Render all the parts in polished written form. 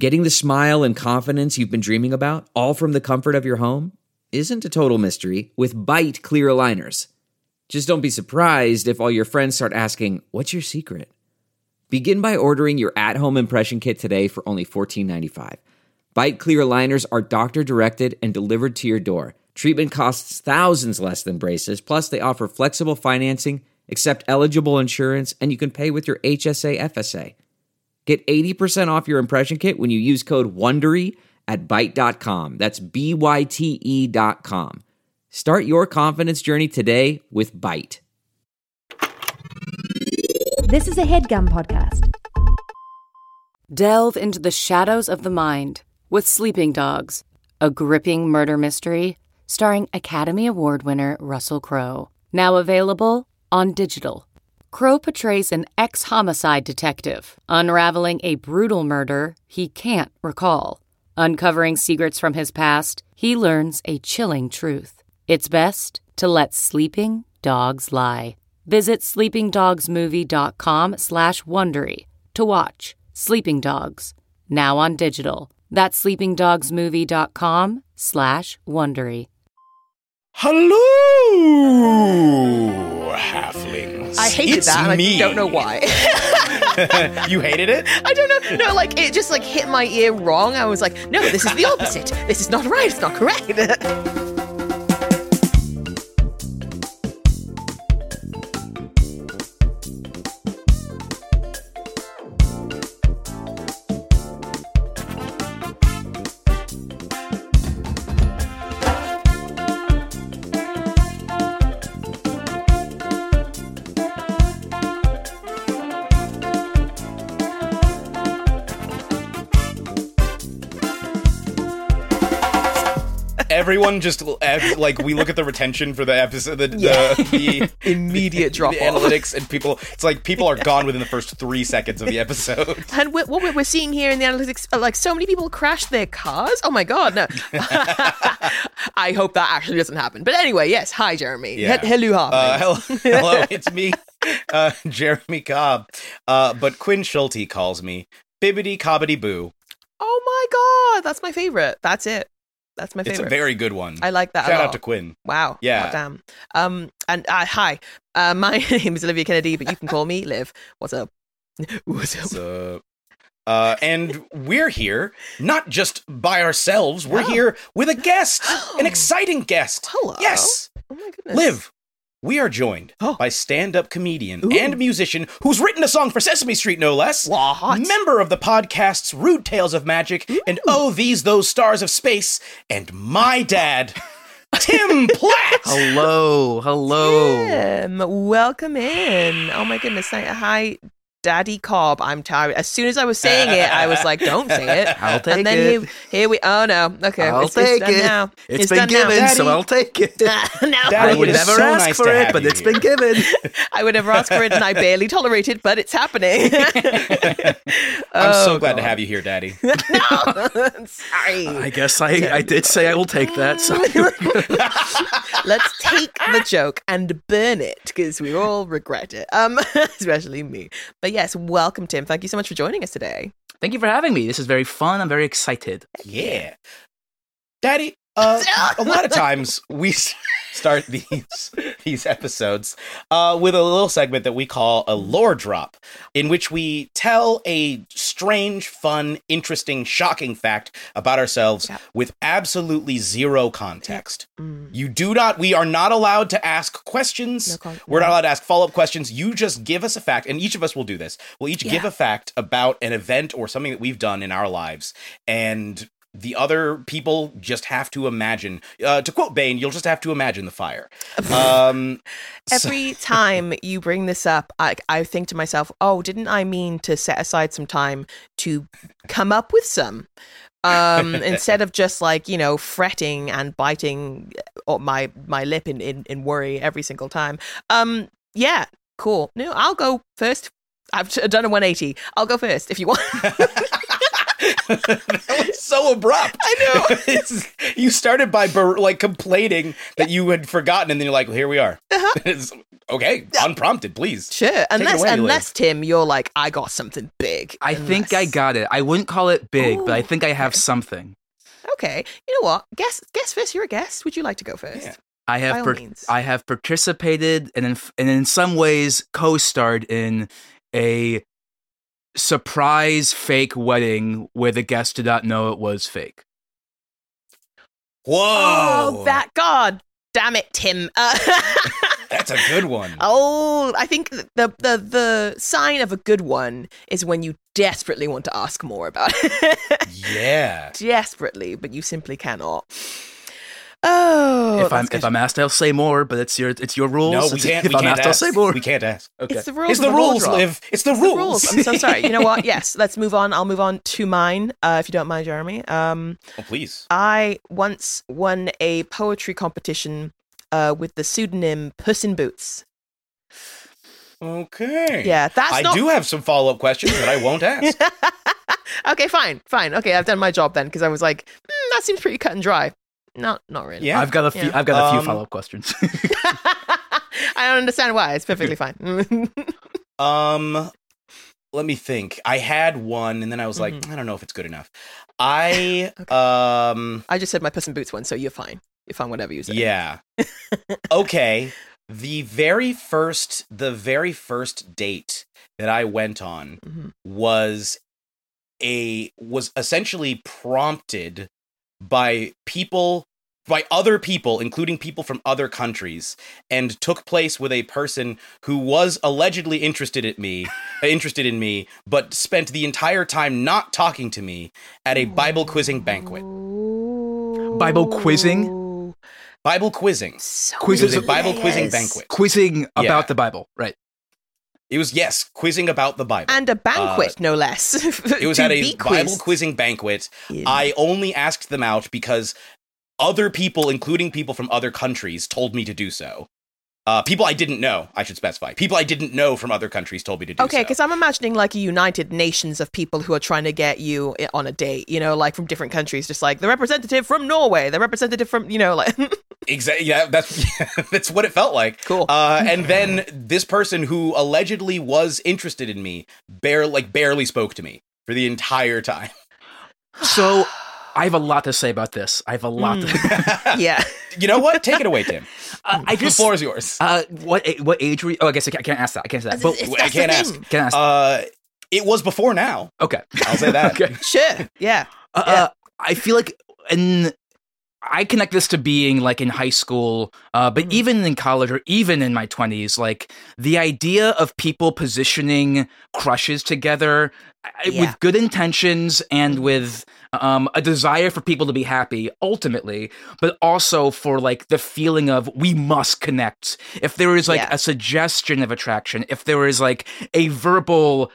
Getting the smile and confidence you've been dreaming about, all from the comfort of your home, isn't a total mystery with Byte clear aligners. Just don't be surprised if all your friends start asking, "What's your secret?" Begin by ordering your at-home impression kit today for only $14.95. Byte clear aligners are doctor-directed and delivered to your door. Treatment costs thousands less than braces, plus they offer flexible financing, accept eligible insurance, and you can pay with your HSA FSA. Get 80% off your impression kit when you use code WONDERY at Byte.com. That's BYTE.com. Start your confidence journey today with Byte. This is a HeadGum podcast. Delve into the shadows of the mind with Sleeping Dogs, a gripping murder mystery starring Academy Award winner Russell Crowe. Now available on digital. Crowe portrays an ex-homicide detective unraveling a brutal murder he can't recall. Uncovering secrets from his past, he learns a chilling truth. It's best to let sleeping dogs lie. Visit sleepingdogsmovie.com/Wondery to watch Sleeping Dogs, now on digital. That's sleepingdogsmovie.com/Wondery. Hello, halflings. I hated It's that, and me. I don't know why. You hated it? I don't know. No, like, it just, like, hit my ear wrong. I was like, no, this is the opposite. This is not right. It's not correct. Everyone just, like, we look at the retention for the episode, the Immediate drop the off. analytics, and it's like people are gone within the first 3 seconds of the episode. And what we're seeing here in the analytics, like, so many people crashed their cars. Oh my God, no. I hope that actually doesn't happen. But anyway, yes. Hi, Jeremy. Yeah. Hello, Hello, it's me, Jeremy Cobb. But Quinn Schulte calls me Bibbidi Cobbity Boo. Oh my God, that's my favorite. That's it. That's my favorite. It's a very good one. I like that a Shout lot. out to Quinn. Wow. Yeah. Oh, damn. And hi. My name is Olivia Kennedy, but you can call me Liv. What's up? What's up? So, and we're here not just by ourselves. We're here with a guest, an exciting guest. Hello. Yes. Oh my goodness. Liv, we are joined by stand-up comedian and musician who's written a song for Sesame Street, no less. What? Member of the podcasts Rude Tales of Magic and Oh, These Those Stars of Space, and my dad, Tim Platt. Hello. Welcome in. Oh my goodness. Hi, Daddy Cobb. I'm tired. As soon as I was saying it, I was like, don't say it. I'll take and then it. Here we. Oh no. Okay. I'll it's take done it. now. It's been done now. given, so Daddy. I'll take it. No. Daddy, I would it is never so ask nice for to it, have but you it's here. been given. I would never ask for it, and I barely tolerate it, but it's happening. I'm so glad to have you here, Daddy. No. Sorry. I guess I did say I will take that. So Let's take the joke and burn it, because we all regret it. Especially me. But yes, welcome, Tim. Thank you so much for joining us today. thank you for having me. This is very fun. I'm very excited. Yeah. Daddy, a lot of times we start these episodes with a little segment that we call a lore drop, in which we tell a strange, fun, interesting, shocking fact about ourselves with absolutely zero context. We are not allowed to ask questions. We're not allowed to ask follow-up questions. You just give us a fact, and each of us will do this. We'll each give a fact about an event or something that we've done in our lives, and the other people just have to imagine. To quote Bane, you'll just have to imagine the fire. Every time you bring this up, I think to myself, oh, didn't I mean to set aside some time to come up with some? Instead of just, like, you know, fretting and biting my lip in worry every single time. Yeah, cool. No, I'll go first. I've done a 180. I'll go first if you want. That was so abrupt. I know. You started by complaining that you had forgotten, and then you're like, well, here we are. Okay, unprompted, please. Sure, Take it unless away, Liv. Tim, you're like, I got something big. I think I got it. I wouldn't call it big, but I Ooh, think I have something. Okay, you know what? Guess first. You're a guest. Would you like to go first? Yeah. I By have all means. I have participated and in some ways co-starred in a surprise fake wedding where the guest did not know it was fake. Whoa. Oh, that God damn it, Tim. That's a good one. Oh, I think the sign of a good one is when you desperately want to ask more about it. Yeah. Desperately, but you simply cannot. Oh, If I'm asked, I'll say more, but it's your rules. No, we can't. If We I'm can't asked, I'll ask. say more. We can't ask. Okay. It's the rules. It's of the the roll rules, drop. Liv. It's the It's rules. I'm so sorry. You know what? Yes, let's move on. I'll move on to mine, if you don't mind, Jeremy. Oh, please. I once won a poetry competition with the pseudonym Puss in Boots. Okay. Yeah, that's I not... do have some follow-up questions that I won't ask. Okay, fine. Okay, I've done my job then, because I was like, that seems pretty cut and dry. Not really. Yeah. I've got a few. Yeah. I've got a few follow-up questions. I don't understand why. It's perfectly fine. Let me think. I had one, and then I was like, I don't know if it's good enough. I just said my Puss in Boots one, so you're fine. You're fine, whatever you say. Yeah. Okay. The very first date that I went on was essentially prompted by other people, including people from other countries, and took place with a person who was allegedly interested in me, but spent the entire time not talking to me at a Bible quizzing banquet. Bible quizzing? Bible quizzing. So It was a yes. Bible quizzing banquet. Quizzing Yeah. about the Bible, right? It was, yes, quizzing about the Bible. And a banquet, no less. It was to at a be Bible quizzed. quizzing banquet. Yeah. I only asked them out because other people, including people from other countries, told me to do so. People I didn't know, I should specify. People I didn't know from other countries told me to do so. Okay, because I'm imagining like a United Nations of people who are trying to get you on a date, like from different countries, just like the representative from Norway, the representative from, like... Exactly. Yeah, that's what it felt like. Cool. And then this person who allegedly was interested in me barely spoke to me for the entire time. So I have a lot to say about this. I have a lot to yeah. You know what? Take it away, Tim. I just, the floor is yours. what age were you? Oh, I guess I can't ask that. I can't ask that. But It's- I that's the can't ask. thing. can I ask? It was before now. Okay. I'll say that. Okay. Sure. Yeah. I feel like I connect this to being like in high school, but even in college or even in my 20s, like the idea of people positioning crushes together with good intentions and with a desire for people to be happy ultimately, but also for like the feeling of we must connect. If there is like a suggestion of attraction, if there is like a verbal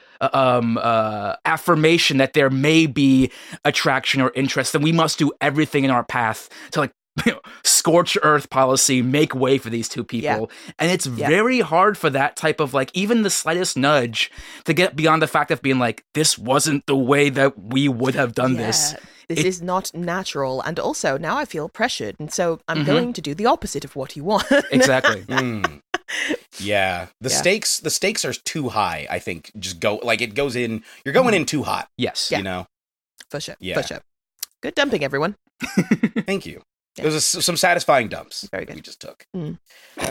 affirmation that there may be attraction or interest, then we must do everything in our path to like scorch earth policy, make way for these two people. And it's very hard for that type of like even the slightest nudge to get beyond the fact of being like, this wasn't the way that we would have done this. This is not natural. And also now I feel pressured. And so I'm going to do the opposite of what you want. Exactly. Yeah. The stakes are too high, I think. Just go like it goes in, you're going in too hot. Yes. You know? For sure. Yeah. For sure. Good dumping, everyone. Thank you. There was some satisfying dumps Very good. we just took. Mm.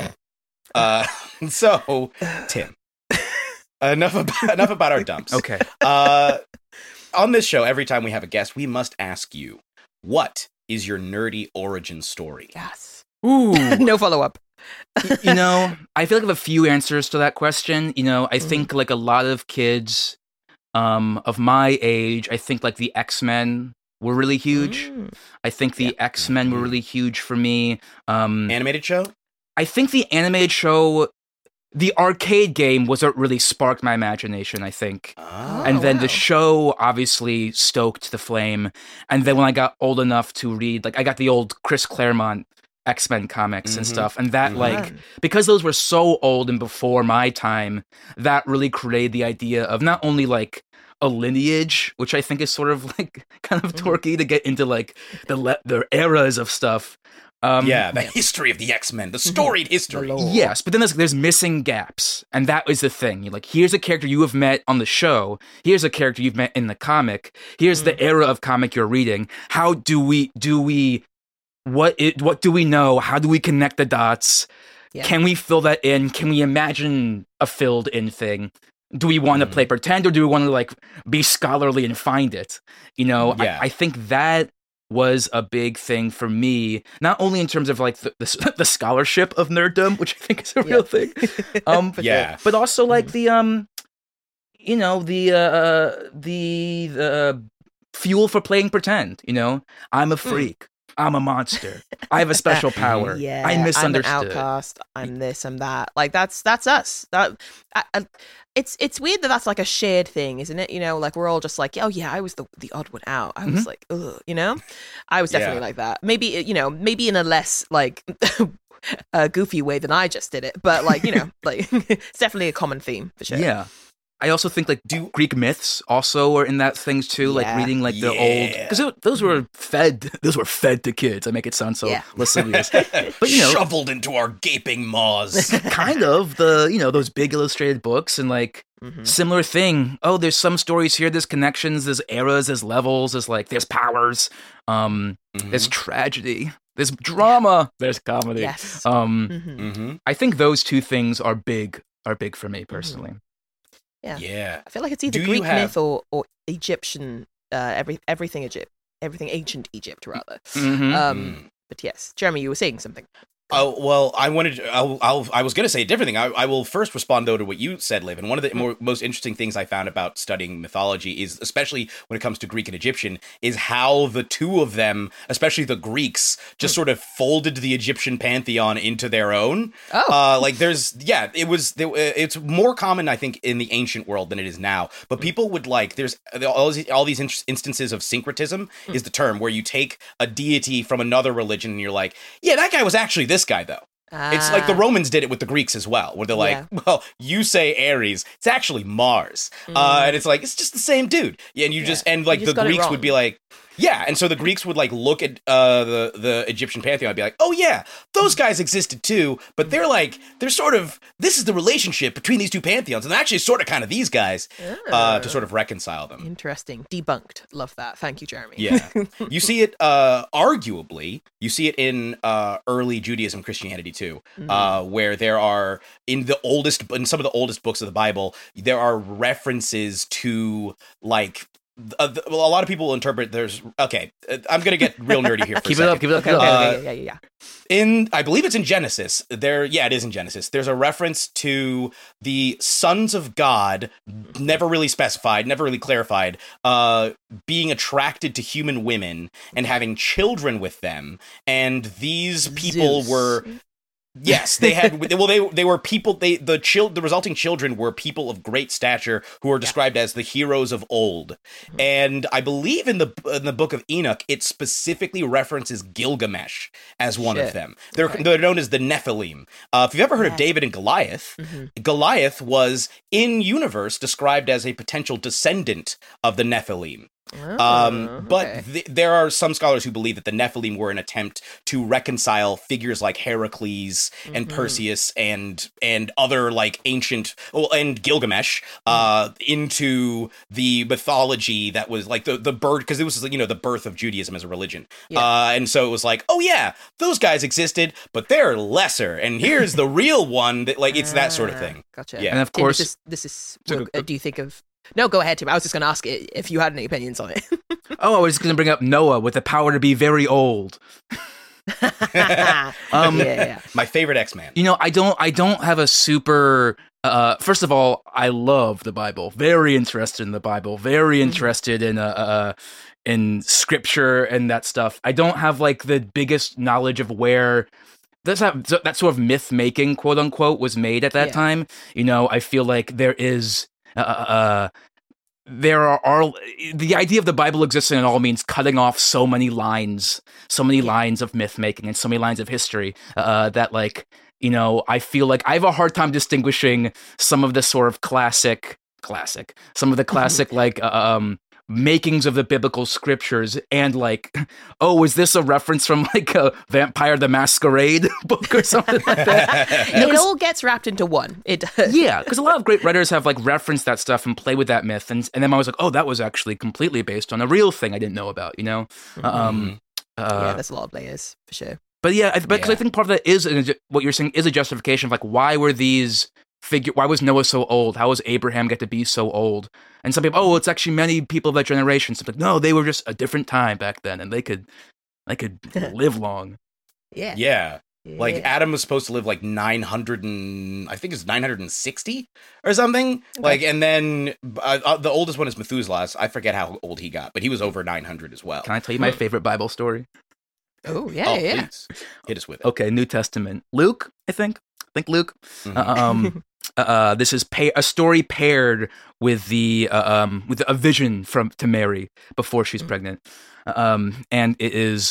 So, Tim, enough about our dumps. Okay. On this show, every time we have a guest, we must ask you, what is your nerdy origin story? Yes. Ooh. No follow-up. I feel like I have a few answers to that question. I think like a lot of kids of my age, I think like the X-Men were really huge. I think the X-Men were really huge for me. Animated show? I think the animated show, the arcade game was what really sparked my imagination, I think. Oh, And then wow. the show obviously stoked the flame. And then when I got old enough to read, like I got the old Chris Claremont X-Men comics and stuff. And that like, because those were so old and before my time, that really created the idea of not only like a lineage, which I think is sort of like kind of torquey to get into like the eras of stuff. The history of the X-Men, the storied history. Yes, but then there's missing gaps, and that is the thing. You're like, here's a character you have met on the show. Here's a character you've met in the comic. Here's the era of comic you're reading. How do we what do we know? How do we connect the dots? Yeah. Can we fill that in? Can we imagine a filled in thing? Do we want to play pretend, or do we want to like be scholarly and find it? You know, I think that was a big thing for me, not only in terms of like the scholarship of nerddom, which I think is a real thing, but also like the fuel for playing pretend. You know, I'm a freak. I'm a monster. I have a special power. I'm misunderstood. I'm an outcast. I'm this. I'm that. Like that's us. It's weird that that's like a shared thing, isn't it? You know, like we're all just like, oh yeah, I was the odd one out. I was like, ugh, you know, I was definitely like that. Maybe in a less like goofy way than I just did it, but like like it's definitely a common theme for sure. Yeah. I also think like Greek myths also are in that things too, like reading like the old, because those were fed to kids. I make it sound so lascivious, but shoveled into our gaping maws. Kind of those big illustrated books and like similar thing. Oh, there's some stories here. There's connections. There's eras. There's levels. There's powers. There's tragedy. There's drama. There's comedy. Yes. I think those two things are big for me personally. Yeah. I feel like it's either Greek myth or Egyptian, everything ancient Egypt rather. But yes, Jeremy, you were saying something. Oh, well, I was going to say a different thing. I will first respond, though, to what you said, Liv. And one of the most interesting things I found about studying mythology is, especially when it comes to Greek and Egyptian, is how the two of them, especially the Greeks, just sort of folded the Egyptian pantheon into their own. It's more common, I think, in the ancient world than it is now. But people would there's all these instances of syncretism is the term, where you take a deity from another religion and you're like, yeah, that guy was actually this guy, though. It's like the Romans did it with the Greeks as well, where they're like, well, you say Ares, it's actually Mars. And it's like, it's just the same dude. Yeah, and the Greeks would be like, yeah, and so the Greeks would like look at the Egyptian pantheon and be like, oh yeah, those guys existed too, but they're sort of, this is the relationship between these two pantheons, and actually sort of kind of these guys to sort of reconcile them. Interesting. Debunked. Love that. Thank you, Jeremy. Yeah. You see it, arguably, in early Judaism, Christianity too, where there are, in some of the oldest books of the Bible, there are references to like, a lot of people interpret I'm gonna get real nerdy here for keep it up. Yeah. I believe it's in Genesis. It is in Genesis. There's a reference to the sons of God, never really specified, never really clarified, being attracted to human women and having children with them, and these people were. Yes, they had. Well, they were people. The resulting children were people of great stature who are described as the heroes of old. And I believe in the book of Enoch, it specifically references Gilgamesh as one of them. They're known as the Nephilim. If you've ever heard of David and Goliath, Goliath was in universe described as a potential descendant of the Nephilim. But there are some scholars who believe that the Nephilim were an attempt to reconcile figures like Heracles and Perseus and other like ancient and Gilgamesh into the mythology that was like the bird, because it was the birth of Judaism as a religion. And so it was like, oh yeah, those guys existed, but they're lesser, and here's the real one that like it's that sort of thing. Gotcha. Yeah, and of course, this is. Do you think of? No, go ahead, Tim. I was just going to ask if you had any opinions on it. I was just going to bring up Noah with the power to be very old. My favorite X-Man. I don't have a super. First of all, I love the Bible. Very interested in the Bible. Very interested in scripture and that stuff. I don't have like the biggest knowledge of where. That sort of myth making, quote unquote, was made at that time. I feel like there is. There are the idea of the Bible existing at all means cutting off so many lines of myth making and so many lines of history that like I feel like I have a hard time distinguishing some of the sort of classic like makings of the biblical scriptures and like, oh, is this a reference from like a Vampire the Masquerade book or something like that? It all gets wrapped into one. It does. Yeah, because a lot of great writers have like referenced that stuff and play with that myth, and then I was like, oh, that was actually completely based on a real thing I didn't know about, you know? Yeah, there's a lot of layers for sure. But yeah, because I think part of that is what you're saying is a justification of like why was Noah so old? How was Abraham get to be so old? And some people, it's actually many people of that generation. So it's like, no, they were just a different time back then, and they could live long. Yeah. Yeah. Like Adam was supposed to live like 960 or something. Okay. Like, and then the oldest one is Methuselah. I forget how old he got, but he was over 900 as well. Can I tell you my favorite Bible story? Oh yeah, yeah. Please. Hit us with it. Okay, New Testament. Luke, I think Luke. Mm-hmm. This is a story paired with with a vision to Mary before she's pregnant, and it is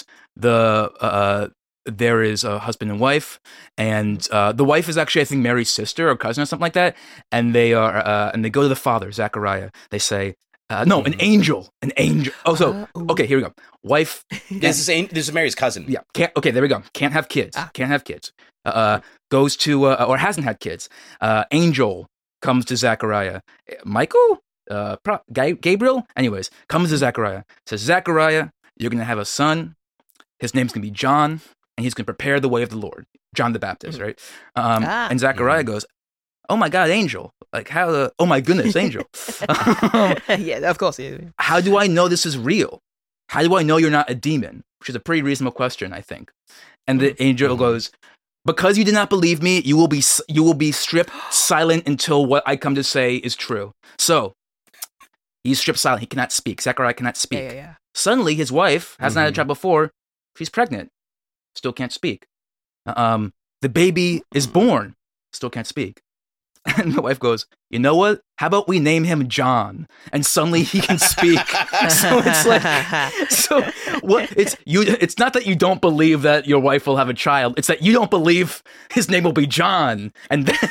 there is a husband and wife, and the wife is actually I think Mary's sister or cousin or something like that, and they go to the father Zachariah. They say. An angel. Oh, so okay. Here we go. Wife. This is Mary's cousin. Yeah. Okay. There we go. Can't have kids. Can't have kids. Goes to or hasn't had kids. Angel comes to Zachariah. Michael. Gabriel. Anyways, comes to Zachariah. Says Zachariah, you're gonna have a son. His name's gonna be John, and he's gonna prepare the way of the Lord. John the Baptist, right? And Zachariah goes, oh my God, angel. Like how oh my goodness, angel. Yeah, of course. Yeah. How do I know this is real? How do I know you're not a demon? Which is a pretty reasonable question, I think. And the angel goes, because you did not believe me, you will be stripped silent until what I come to say is true. So he's stripped silent. He cannot speak. Zechariah cannot speak. Yeah. Suddenly, his wife hasn't had a child before. She's pregnant. Still can't speak. The baby is born. Still can't speak. And the wife goes, you know what? How about we name him John? And suddenly he can speak. So it's like, what? It's not that you don't believe that your wife will have a child. It's that you don't believe his name will be John. And then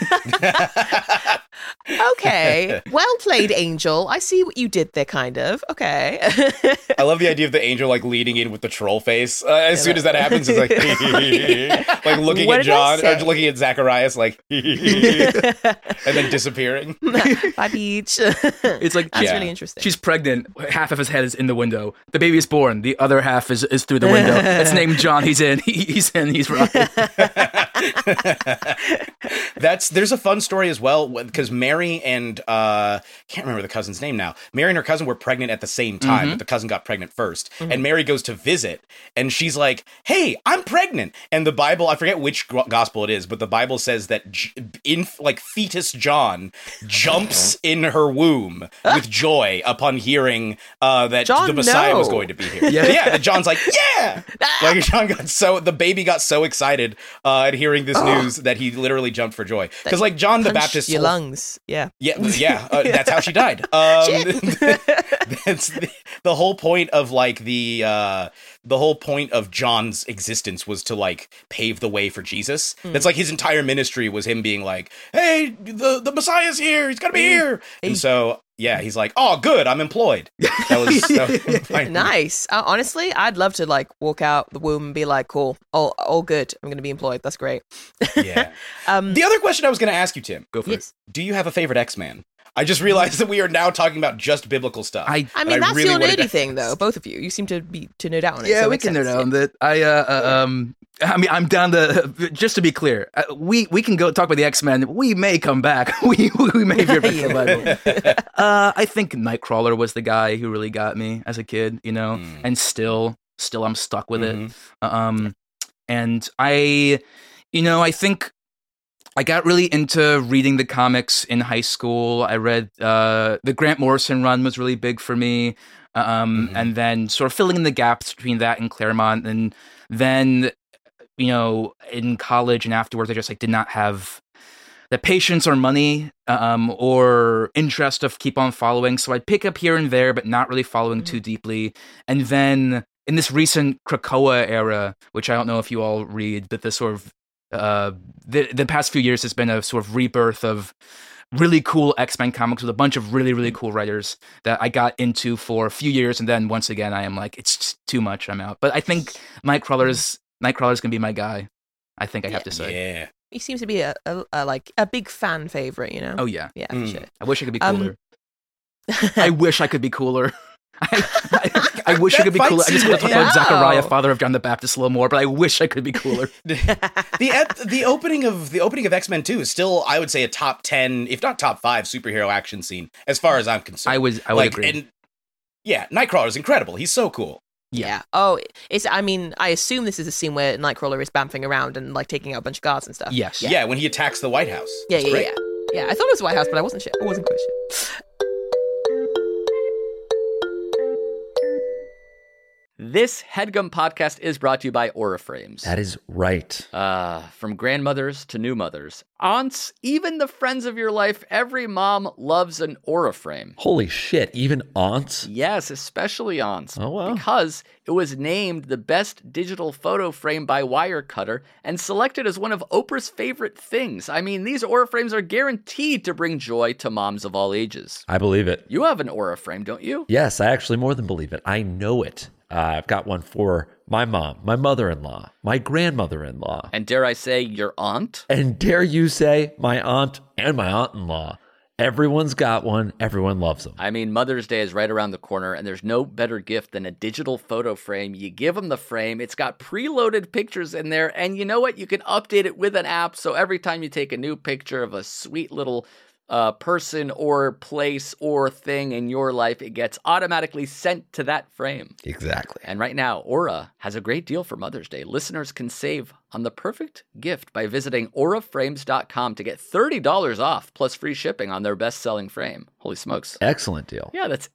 okay, well played, Angel. I see what you did there, kind of. Okay. I love the idea of the angel like leading in with the troll face. As soon as that happens, it's like like looking at John or looking at Zacharias, like and then disappearing. Bye, beach. It's like that's really interesting. She's pregnant. Half of his head is in the window. The baby is born. The other half is through the window. It's named John. He's in. He's in. He's right. There's a fun story as well because Mary and can't remember the cousin's name now. Mary and her cousin were pregnant at the same time, but the cousin got pregnant first. And Mary goes to visit, and she's like, "Hey, I'm pregnant." And the Bible, I forget which gospel it is, but the Bible says that fetus John jumps in her womb with joy upon hearing that John, the Messiah was going to be here. Yeah, John's like, yeah! Like the baby got so excited at hearing this news that he literally jumped for joy. Because like John the Baptist, your lungs, yeah, that's how she died. That's the whole point of like the whole point of John's existence was to like pave the way for Jesus. That's like his entire ministry was him being like, hey, the Messiah's here. He's gonna be here. And so, yeah, he's like, oh, good. I'm employed. That was nice. Honestly, I'd love to like walk out the womb and be like, cool, all good. I'm going to be employed. That's great. Yeah. The other question I was going to ask you, Tim. Go for it. Do you have a favorite X-Man? I just realized that we are now talking about just biblical stuff. I mean, that's really your nerdy thing, though. Both of you. You seem to nerd out on it. Yeah, so we can nerd out on that. I mean, I'm down to, just to be clear, we can go talk about the X-Men. We may come back. we may veer back to the Bible. I think Nightcrawler was the guy who really got me as a kid, you know, and still I'm stuck with it. And I think I got really into reading the comics in high school. I read the Grant Morrison run was really big for me. And then sort of filling in the gaps between that and Claremont. And then, you know, in college and afterwards, I just like did not have the patience or money or interest to keep on following. So I'd pick up here and there, but not really following too deeply. And then in this recent Krakoa era, which I don't know if you all read, but this sort of the past few years has been a sort of rebirth of really cool X-Men comics with a bunch of really, really cool writers that I got into for a few years. And then once again, I am like, it's just too much. I'm out. But I think Nightcrawler's going to be my guy. I think I have to say. Yeah. He seems to be a big fan favorite, you know? Oh, yeah. Yeah, for sure. I wish I could be cooler. I wish I could be cooler. I wish I could be cooler. I just want to talk about Zachariah, father of John the Baptist, a little more, but I wish I could be cooler. The opening of X-Men 2 is still, I would say, a top 10, if not top 5 superhero action scene as far as I'm concerned. I would agree. And yeah, Nightcrawler is incredible. He's so cool. Yeah. Oh, I assume this is a scene where Nightcrawler is bamfing around and like taking out a bunch of guards and stuff. Yes. Yeah, when he attacks the White House. Yeah. I thought it was the White House, but I wasn't sure. I wasn't quite sure. This HeadGum podcast is brought to you by Aura Frames. That is right. From grandmothers to new mothers, aunts, even the friends of your life, every mom loves an Aura frame. Holy shit, even aunts? Yes, especially aunts. Oh, wow. Because it was named the best digital photo frame by Wirecutter and selected as one of Oprah's favorite things. I mean, these Aura frames are guaranteed to bring joy to moms of all ages. I believe it. You have an Aura frame, don't you? Yes, I actually more than believe it. I know it. I've got one for my mom, my mother-in-law, my grandmother-in-law. And dare I say, your aunt? And dare you say, my aunt and my aunt-in-law. Everyone's got one. Everyone loves them. I mean, Mother's Day is right around the corner, and there's no better gift than a digital photo frame. You give them the frame. It's got preloaded pictures in there, and you know what? You can update it with an app, so every time you take a new picture of a sweet little person or place or thing in your life, it gets automatically sent to that frame. Exactly. And right now, Aura has a great deal for Mother's Day. Listeners can save on the perfect gift by visiting auraframes.com to get $30 off plus free shipping on their best-selling frame. Holy smokes. Excellent deal. Yeah, that's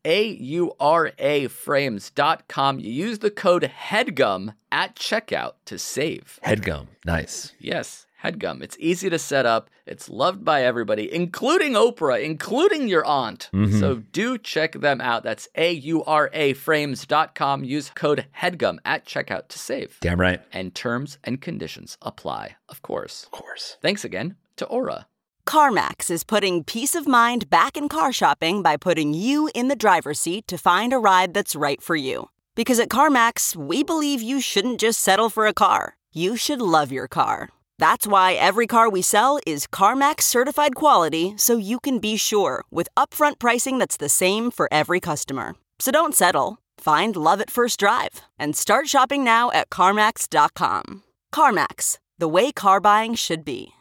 auraframes.com. You use the code HEADGUM at checkout to save. HeadGum. Nice. Yes. HeadGum. It's easy to set up. It's loved by everybody, including Oprah, including your aunt. So do check them out. That's auraframes.com. Use code HEADGUM at checkout to save. Damn right. And terms and conditions apply, of course. Of course. Thanks again to Aura. CarMax is putting peace of mind back in car shopping by putting you in the driver's seat to find a ride that's right for you. Because at CarMax, we believe you shouldn't just settle for a car. You should love your car. That's why every car we sell is CarMax certified quality, so you can be sure with upfront pricing that's the same for every customer. So don't settle. Find love at first drive and start shopping now at CarMax.com. CarMax, the way car buying should be.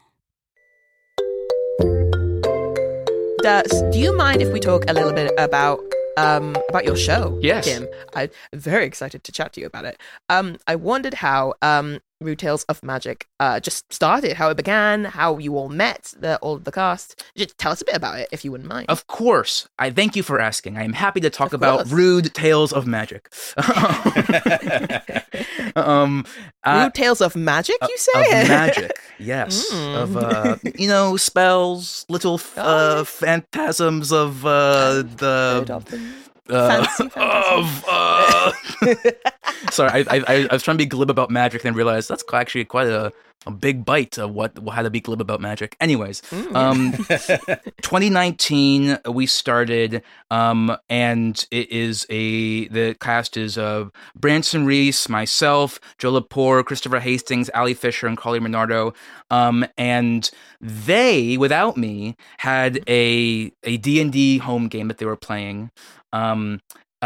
Do you mind if we talk a little bit about your show, Yes. Tim? I'm very excited to chat to you about it. I wondered how Rude Tales of Magic just started, how it began, how you all met, all of the cast. Just tell us a bit about it, if you wouldn't mind. Of course. I thank you for asking. I am happy to talk Of about course. Rude Tales of Magic. Rude Tales of Magic, you say? Of magic, yes. Of, spells, little phantasms of the... Heard of them? Fancy. Sorry, I was trying to be glib about magic, then realized that's actually quite a big bite of how to be glib about magic. Anyways, 2019 we started, and it is the cast is Branson Reese, myself, Joe Lepore, Christopher Hastings, Ali Fisher, and Carly Minardo, and they, without me, had a D&D home game that they were playing. And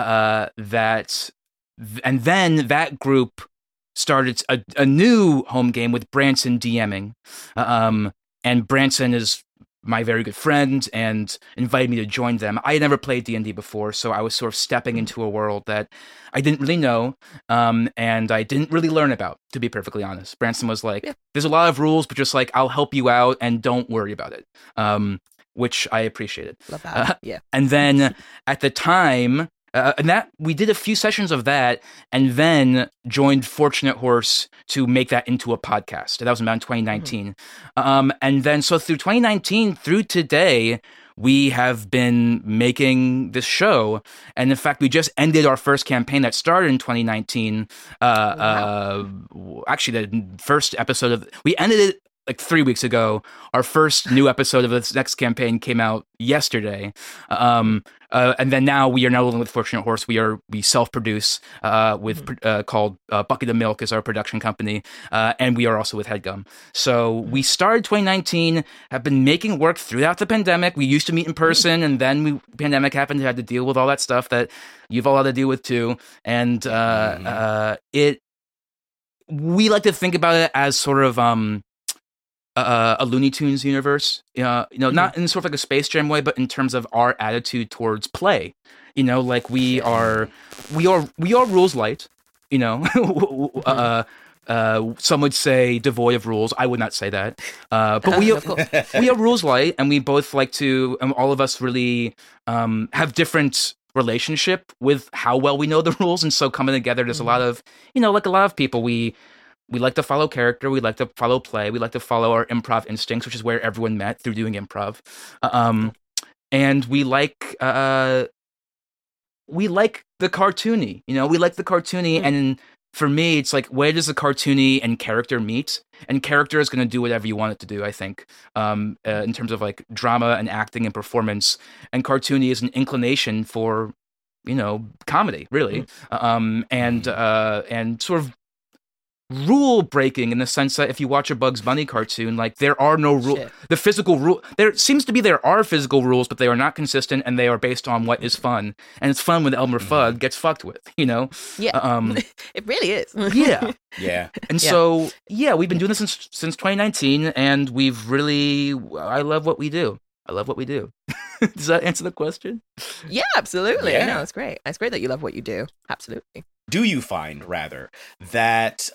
then that group started a new home game with Branson DMing. And Branson is my very good friend and invited me to join them. I had never played D&D before, so I was sort of stepping into a world that I didn't really know, and I didn't really learn about, to be perfectly honest. Branson was like, there's a lot of rules, but just like, I'll help you out and don't worry about it. Which I appreciated. Love that. Yeah. And then at the time, and that we did a few sessions of that, and then joined Fortunate Horse to make that into a podcast. That was around 2019. And then so through 2019 through today, we have been making this show. And in fact, we just ended our first campaign that started in 2019. Actually, the first episode we ended it like 3 weeks ago. Our first new episode of this next campaign came out yesterday. And then now we are no longer with Fortunate Horse. We self-produce called Bucket of Milk is our production company, and we are also with HeadGum. So we started 2019, have been making work throughout the pandemic. We used to meet in person, and then pandemic happened. We had to deal with all that stuff that you've all had to deal with too. And we like to think about it as sort of a Looney Tunes universe, not in sort of like a Space Jam way, but in terms of our attitude towards play. Like we are rules light. Some would say devoid of rules. I would not say that, but we are rules light, and we both like to. All of us really have different relationship with how well we know the rules, and so coming together, there's a lot of like a lot of people we like to follow character, we like to follow play, we like to follow our improv instincts, which is where everyone met through doing improv. And we like the cartoony, we like the cartoony. And for me, it's like, where does the cartoony and character meet? And character is going to do whatever you want it to do, I think, in terms of like drama and acting and performance. And cartoony is an inclination for, comedy, really. And sort of rule breaking in the sense that if you watch a Bugs Bunny cartoon, like there are no rules. The physical rule, there seems to be there are physical rules, but they are not consistent, and they are based on what is fun. And it's fun when Elmer Fudd gets fucked with, Yeah, it really is. Yeah. And so we've been doing this since 2019, and I love what we do. Does that answer the question? Yeah, absolutely. Yeah. No, it's great. It's great that you love what you do. Absolutely. Do you find, rather, that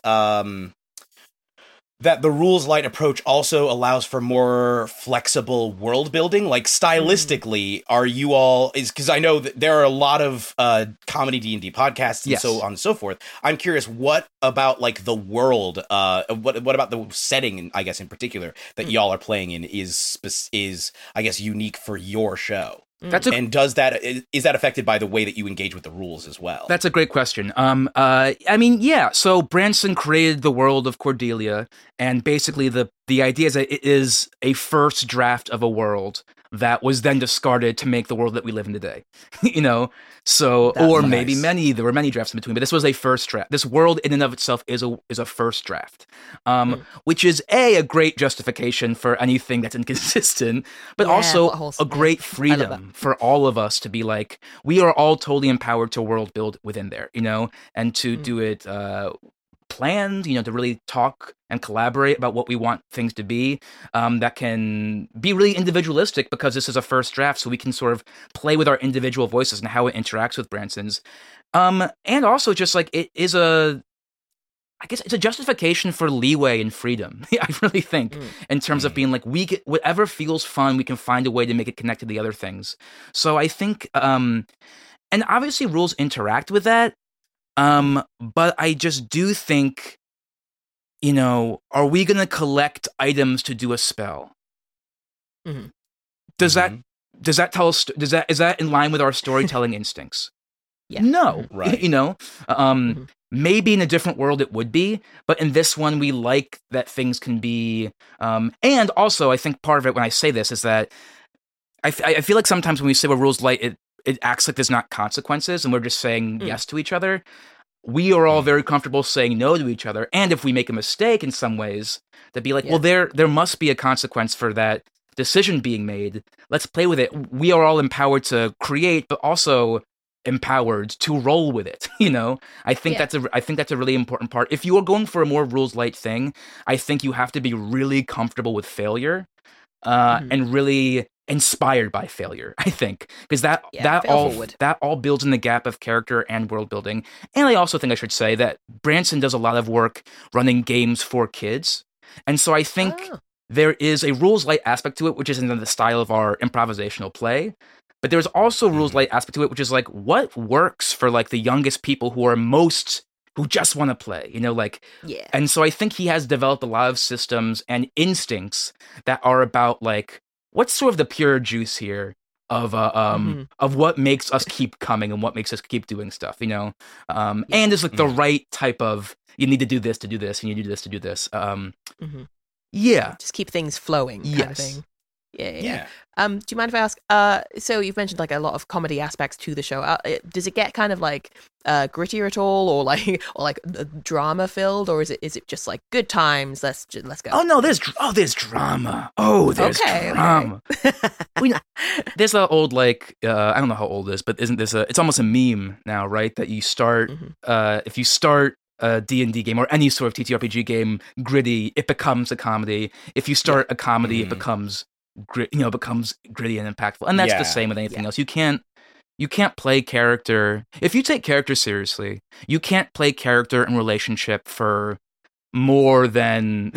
that the rules light approach also allows for more flexible world building? Like, stylistically, are you all... Because I know that there are a lot of comedy D&D podcasts and so on and so forth. I'm curious, what about, like, the world, what about the setting, I guess, in particular, that y'all are playing in is, I guess, unique for your show? And is that affected by the way that you engage with the rules as well? That's a great question. So Branson created the world of Cordelia, and basically the idea is that it is a first draft of a world that was then discarded to make the world that we live in today. So there were many drafts in between, but this was a first draft. This world in and of itself is a first draft, which is a great justification for anything that's inconsistent, but also a great freedom for all of us to be like, we are all totally empowered to world build within there, and to do it planned, to really talk and collaborate about what we want things to be, that can be really individualistic because this is a first draft, so we can sort of play with our individual voices and how it interacts with Branson's. And also just like it's a justification for leeway and freedom, I really think, in terms of being like, whatever feels fun, we can find a way to make it connect to the other things. So I think, and obviously rules interact with that, but I just do think, are we going to collect items to do a spell? Does that tell us? Is that in line with our storytelling instincts? Yeah. No, right. Maybe in a different world it would be, but in this one we like that things can be. And also, I think part of it when I say this is that I feel like sometimes when we say we're rules light, it acts like there's not consequences, and we're just saying yes to each other. We are all very comfortable saying no to each other, and if we make a mistake in some ways, to be like, well, there must be a consequence for that decision being made. Let's play with it. We are all empowered to create, but also empowered to roll with it. I think that's a really important part. If you are going for a more rules light thing, I think you have to be really comfortable with failure, and really inspired by failure, I think, because that all builds in the gap of character and world building. And I also think I should say that Branson does a lot of work running games for kids, and so I think there is a rules light aspect to it, which is in the style of our improvisational play. But there's also rules light aspect to it, which is like what works for like the youngest people who just want to play, And so I think he has developed a lot of systems and instincts that are about like, what's sort of the pure juice here of what makes us keep coming and what makes us keep doing stuff, and it's like the right type of, you need to do this, and you do this to do this. Yeah. Just keep things flowing kind of Yes. thing. Yeah. Yeah. Do you mind if I ask? So you've mentioned like a lot of comedy aspects to the show. Does it get kind of like grittier at all, or like drama filled, or is it just like good times? Let's go. Oh no, there's drama. Oh, there's drama. There's an old like I don't know how old it is, but isn't this it's almost a meme now, right? That you start if you start a D&D game or any sort of TTRPG game gritty, it becomes a comedy. If you start a comedy, it becomes becomes gritty and impactful. And that's the same with anything else. You can't play character. If you take character seriously, you can't play character and relationship for more than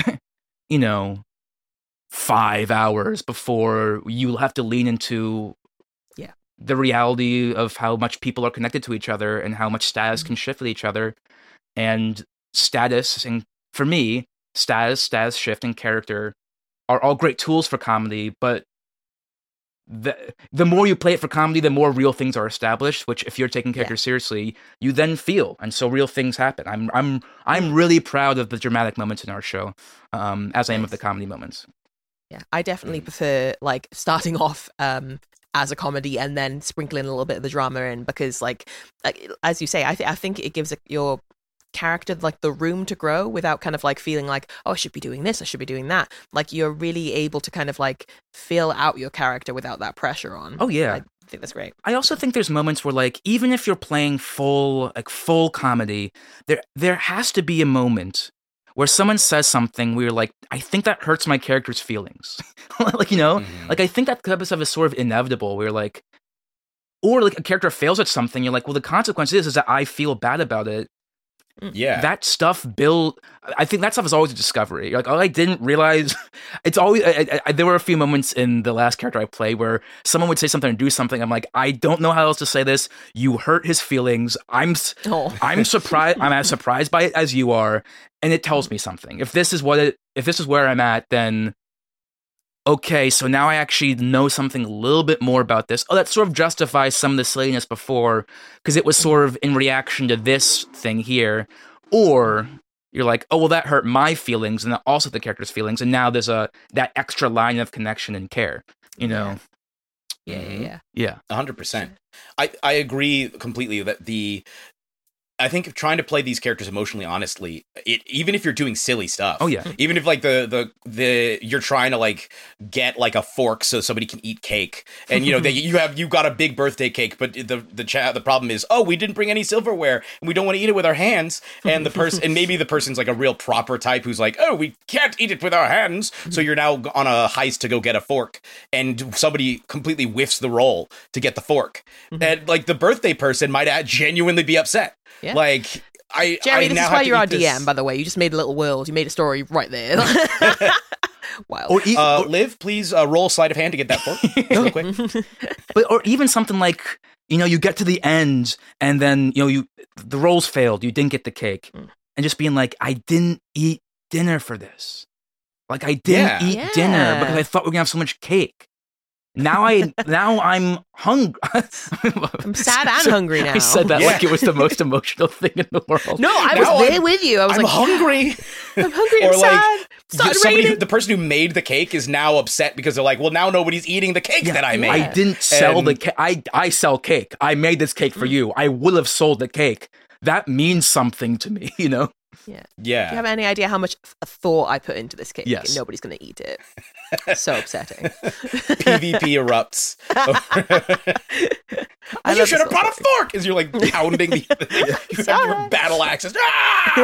5 hours before you'll have to lean into the reality of how much people are connected to each other and how much status can shift with each other. And status, and for me, status shift, and character are all great tools for comedy, but the more you play it for comedy, the more real things are established, which if you're taking characters seriously, you then feel, and so real things happen. I'm really proud of the dramatic moments in our show, as I am of the comedy moments. Yeah, I definitely prefer like starting off as a comedy and then sprinkling a little bit of the drama in, because like as you say, I think it gives your character like the room to grow without kind of like feeling like, oh, I should be doing this, I should be doing that. Like you're really able to kind of like fill out your character without that pressure on. Oh yeah, I think that's great. I also think there's moments where like even if you're playing full comedy, there has to be a moment where someone says something where you're like, I think that hurts my character's feelings. Like, like I think that type of stuff is sort of inevitable where like, or like a character fails at something, you're like, well, the consequence is that I feel bad about it. Yeah. That stuff I think that stuff is always a discovery. You're like, oh, I didn't realize. It's always, there were a few moments in the last character I played where someone would say something or do something. I'm like, I don't know how else to say this. You hurt his feelings. I'm surprised. I'm as surprised by it as you are. And it tells me something. If this is where I'm at, then okay, so now I actually know something a little bit more about this. Oh, that sort of justifies some of the silliness before, because it was sort of in reaction to this thing here. Or you're like, oh, well, that hurt my feelings, and also the character's feelings, and now there's that extra line of connection and care, Yeah. 100%. I agree completely that I think trying to play these characters emotionally honestly, even if you're doing silly stuff. Oh yeah. Even if like the you're trying to like get like a fork so somebody can eat cake, and you got a big birthday cake, but the problem is, oh, we didn't bring any silverware and we don't want to eat it with our hands, and and maybe the person's like a real proper type who's like, oh, we can't eat it with our hands, so you're now on a heist to go get a fork, and somebody completely whiffs the roll to get the fork, and like the birthday person might genuinely be upset. Yeah. Like Jerry, this is why you're our this. DM, by the way. You just made a little world. You made a story right there. Wow. Liv, please roll sleight of hand to get that fork real quick. Or even something like, you get to the end and then the rolls failed. You didn't get the cake, and just being like, I didn't eat dinner for this. Like I didn't eat dinner because I thought we were gonna have so much cake. Now I'm hungry. I'm sad and hungry now. I said that like it was the most emotional thing in the world. No, I was there with you. I was I'm hungry. I'm hungry. Or I'm sad. The person who made the cake is now upset because they're like, well, now nobody's eating the cake that I made. I didn't sell the cake. I sell cake. I made this cake for you. I would have sold the cake. That means something to me, Yeah. Yeah. Do you have any idea how much thought I put into this cake? Yes. Nobody's going to eat it. So upsetting. PvP erupts. You should have brought a fork as you're like pounding you have your battle axes. Ah!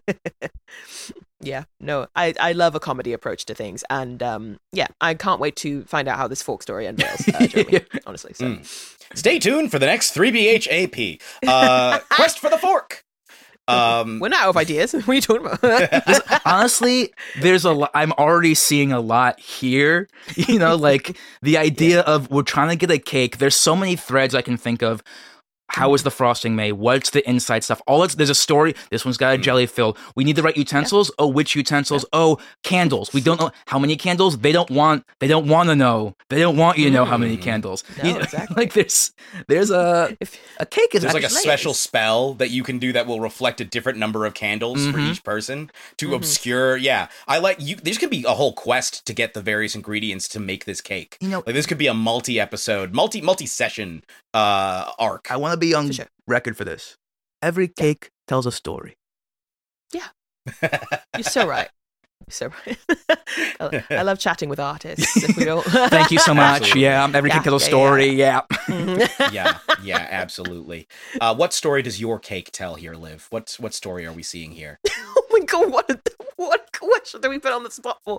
Yeah, no, I love a comedy approach to things, and I can't wait to find out how this fork story unveils, Jeremy, honestly. So. Stay tuned for the next 3BHAP. Quest for the fork. We're not out of ideas. What are you talking about? Honestly, there's I'm already seeing a lot here. Like the idea of we're trying to get a cake. There's so many threads I can think of. how is the frosting made? What's the inside stuff? There's a story. This one's got a jelly fill. We need the right utensils. Oh, which utensils? Oh, candles. We don't know how many candles. They don't want to know. They don't want you to know how many candles. No, exactly. Like there's a cake is There's like a actually- special spell that you can do that will reflect a different number of candles for each person to obscure. Yeah, I like you. This could be a whole quest to get the various ingredients to make this cake. Like this could be a multi-episode, multi-session arc. I want to be on sure. record for this. Every cake tells a story. You're so right. You're so right. I love chatting with artists. If we don't... Thank you so much. Absolutely. Yeah, every cake tells a story. Yeah. yeah, absolutely. What story does your cake tell here, Liv? What story are we seeing here? Oh my god, what question do we put on the spot for?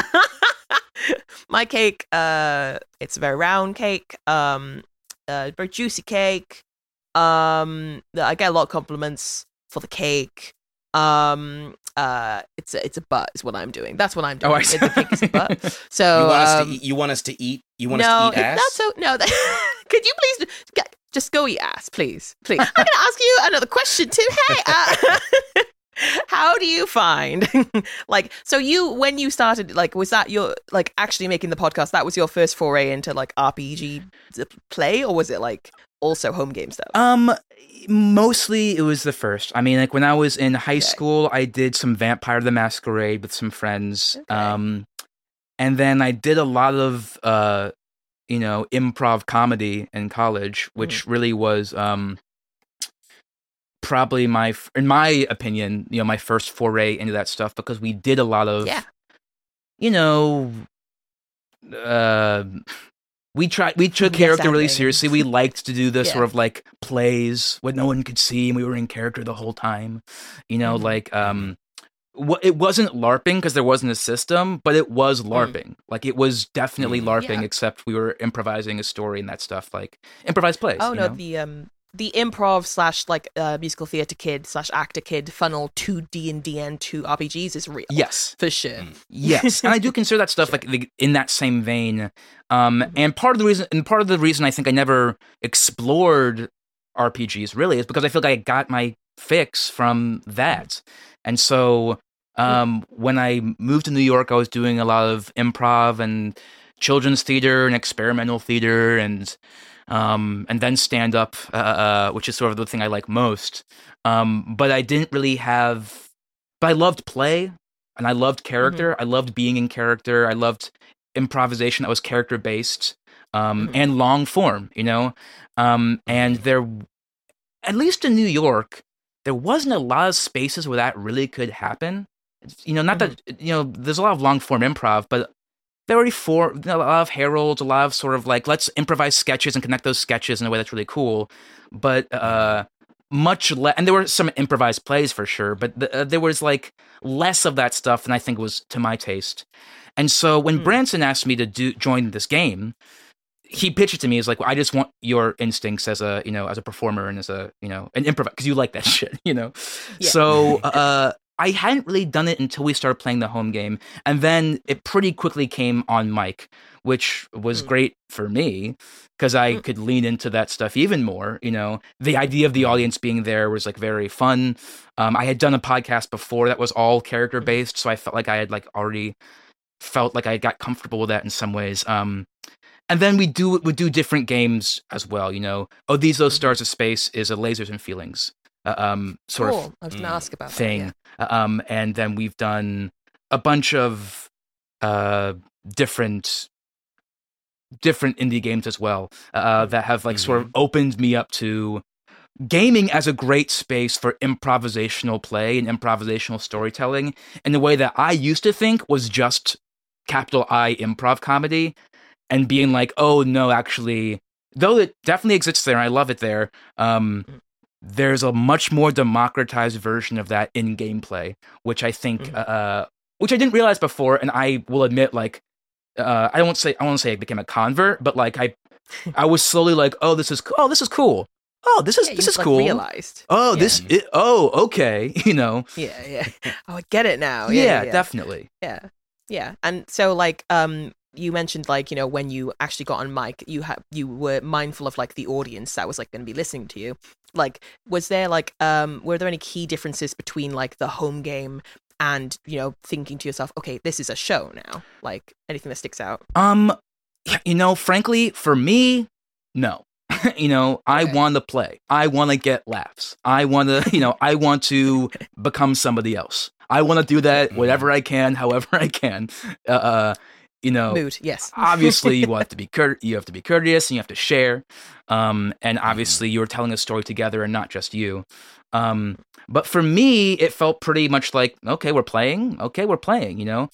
My cake, it's a very round cake, very juicy cake. I get a lot of compliments for the cake. It's a butt is what I'm doing. That's what I'm doing. Oh, I see. The cake is a butt. So You want us to eat no, ass? that's so no. Could you please just go eat ass, please? I'm gonna ask you another question too. Hey, how do you find like so you when you started like was that your like actually making the podcast? That was your first foray into like RPG play, or was it like also home game stuff? Mostly it was the first. I mean, like when I was in high school, I did some Vampire the Masquerade with some friends. Okay. And then I did a lot of improv comedy in college, which really was probably in my opinion, my first foray into that stuff, because we did a lot of we took character really seriously. We liked to do this sort of like plays when no one could see and we were in character the whole time. Like it wasn't LARPing because there wasn't a system, but it was LARPing. Like it was definitely LARPing, except we were improvising a story and that stuff, like improvised plays. Oh no, the improv / like musical theater kid / actor kid funnel to D&D and to RPGs is real. Yes, for sure. Yes, and I do consider that stuff like in that same vein. And part of the reason I think I never explored RPGs really is because I feel like I got my fix from that. And so when I moved to New York, I was doing a lot of improv and children's theater and experimental theater and then stand up, which is sort of the thing I like most. But I didn't really have. But I loved play, and I loved character. I loved being in character. I loved improvisation that was character based, and long form. And there, at least in New York, there wasn't a lot of spaces where that really could happen. Not that there's a lot of long form improv, but there were a lot of heralds, a lot of sort of like, let's improvise sketches and connect those sketches in a way that's really cool. But much less, and there were some improvised plays for sure, but there was like less of that stuff than I think was to my taste. And so when Branson asked me to join this game, he pitched it to me as like, well, I just want your instincts as a performer and as an improv, because you like that shit, Yeah. So I hadn't really done it until we started playing the home game, and then it pretty quickly came on mic, which was great for me because I could lean into that stuff even more. The idea of the audience being there was like very fun. I had done a podcast before that was all character based, so I felt like I had like already felt like I got comfortable with that in some ways. And then we do different games as well. Oh, Those Stars of Space is a Lasers and Feelings sort cool. of I was going to ask about thing. That, yeah. And then we've done a bunch of different indie games as well that have like sort of opened me up to gaming as a great space for improvisational play and improvisational storytelling in a way that I used to think was just capital I improv comedy, and being like, oh no, actually, though it definitely exists there and I love it there, there's a much more democratized version of that in gameplay, which I think, which I didn't realize before, and I will admit, like, I won't say I became a convert, but like I was slowly like, oh, this is cool. Oh, this is cool. Oh, this is like cool. Realized. Oh, okay. Yeah. Oh, I get it now. Yeah, definitely. Yeah. And so like you mentioned like, you know, when you actually got on mic, you were mindful of like the audience that was like going to be listening to you. Like, was there like were there any key differences between like the home game and, you know, thinking to yourself, okay, this is a show now? Like, anything that sticks out? You know, frankly, for me, no. You know, I want to play. I want to get laughs. I want to, you know, I want to become somebody else. I want to do that whatever I can, however I can. You know, Mood, yes. Obviously, you have to be courteous, and you have to share. And obviously, you were telling a story together, and not just you. But for me, it felt pretty much like, okay, we're playing. You know,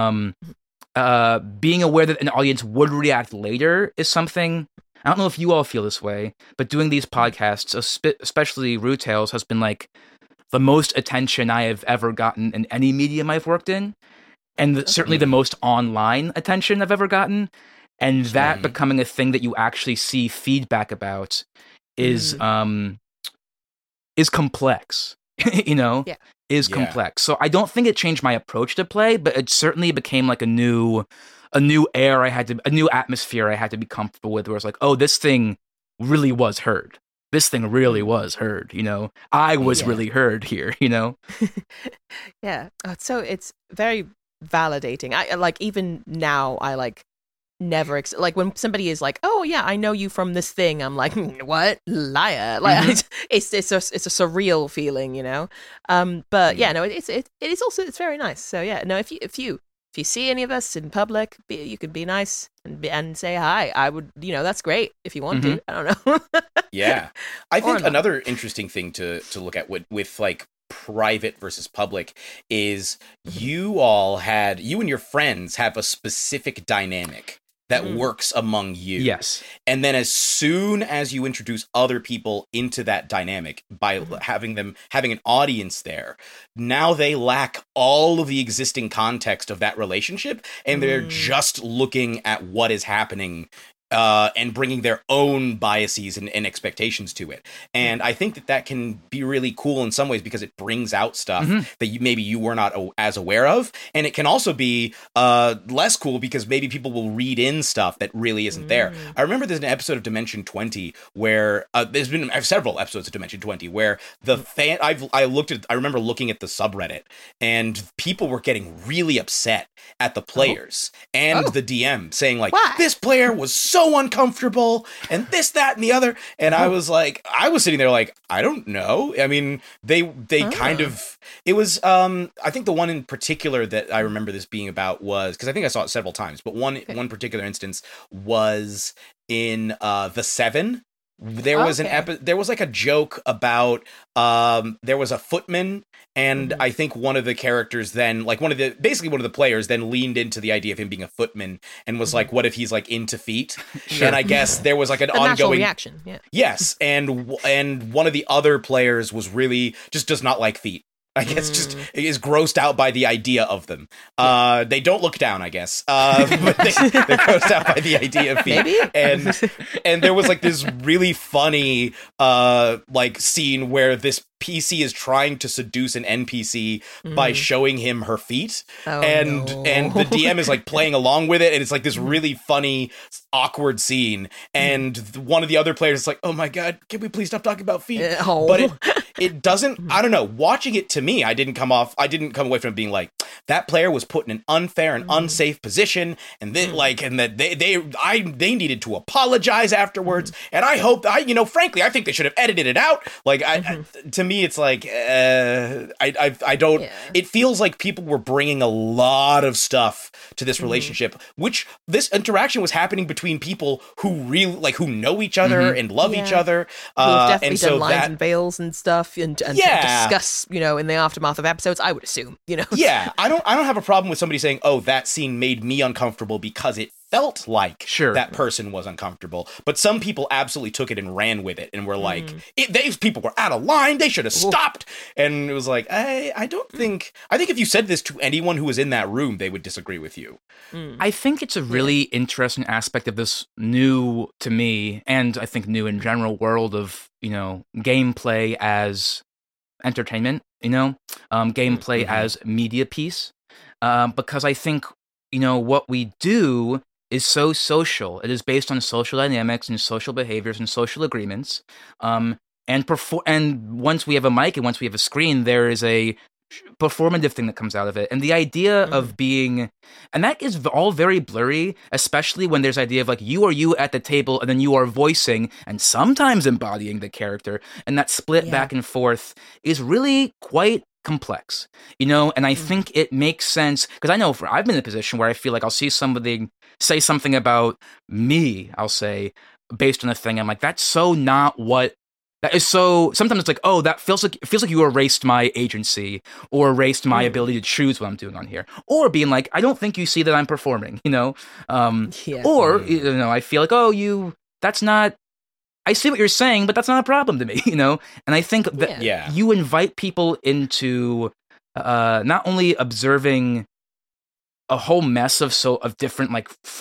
being aware that an audience would react later is something. I don't know if you all feel this way, but doing these podcasts, especially Rude Tales, has been like the most attention I have ever gotten in any medium I've worked in, and certainly the most online attention I've ever gotten. And that becoming a thing that you actually see feedback about is complex. You know, is complex. So I don't think it changed my approach to play, but it certainly became like a new air a new atmosphere I had to be comfortable with, where it's like, oh, this thing really was heard. This thing really was heard, you know? I was really heard here, you know? Yeah. So it's very validating. I like, even now, I like never like when somebody is like, oh yeah, I know you from this thing, I'm like, what? Liar. Like it's a surreal feeling, you know? But yeah, no, it is also, it's very nice. So yeah, no, if you see any of us in public, you could be nice and say hi. I would, you know, that's great if you want to. I don't know. Yeah. I think another interesting thing to look at with like private versus public is you and your friends have a specific dynamic that works among you. Yes. And then as soon as you introduce other people into that dynamic by having an audience there, now they lack all of the existing context of that relationship, and they're just looking at what is happening and bringing their own biases and expectations to it. And I think that can be really cool in some ways, because it brings out stuff that maybe you were not as aware of. And it can also be less cool because maybe people will read in stuff that really isn't there. I remember there's an episode of Dimension 20 where there's been several episodes of Dimension 20 where the fan, I remember looking at the subreddit, and people were getting really upset at the players and the DM, saying like, this player was so uncomfortable and this, that, and the other. And I was sitting there like, I don't know. I mean, they kind of, it was, I think the one in particular that I remember this being about was, because I think I saw it several times, but one particular instance was in The Seven. There was there was like a joke about there was a footman, and I think one of the characters then, like one of the players then leaned into the idea of him being a footman and was like, what if he's like into feet? And I guess there was like an ongoing reaction. Yeah. Yes, and one of the other players was really just does not like feet. I guess just is grossed out by the idea of them. They don't look down, I guess. But they're grossed out by the idea of feet. Maybe? And there was like this really funny like scene where this PC is trying to seduce an NPC by showing him her feet. And the DM is like playing along with it, and it's like this really funny, awkward scene. And one of the other players is like, oh my god, can we please stop talking about feet? But it doesn't, I don't know, watching it, to me, I didn't come away from it being like, that player was put in an unfair and unsafe position, and then that they needed to apologize afterwards. And I hope, frankly, I think they should have edited it out. Like, to me, it's like, I don't, it feels like people were bringing a lot of stuff to this relationship, which this interaction was happening between people who really, like, who know each other and love each other. Who've definitely done lines and veils and stuff and discuss, in the aftermath of episodes, I would assume, Yeah, I don't have a problem with somebody saying, oh, that scene made me uncomfortable because it felt like that person was uncomfortable. But some people absolutely took it and ran with it and were like, these people were out of line, they should have stopped. And it was like, I think if you said this to anyone who was in that room, they would disagree with you. I think it's a really interesting aspect of this new, to me, and I think new in general, world of, gameplay as entertainment, gameplay as media piece. Because I think, what we do is so social. It is based on social dynamics and social behaviors and social agreements. And once we have a mic and once we have a screen, there is a performative thing that comes out of it. And the idea of being, and that is all very blurry, especially when there's idea of like you are you at the table and then you are voicing and sometimes embodying the character. And that split back and forth is really quite complex, and I think it makes sense because I know I've been in a position where I feel like I'll see somebody say something about me, I'll say, based on a thing. I'm like, that's so not what that is. So sometimes it's like, oh, that feels like you erased my agency or erased my ability to choose what I'm doing on here, or being like, I don't think you see that I'm performing, or I feel like, oh, that's not. I see what you're saying, but that's not a problem to me, And I think that you invite people into not only observing a whole mess of different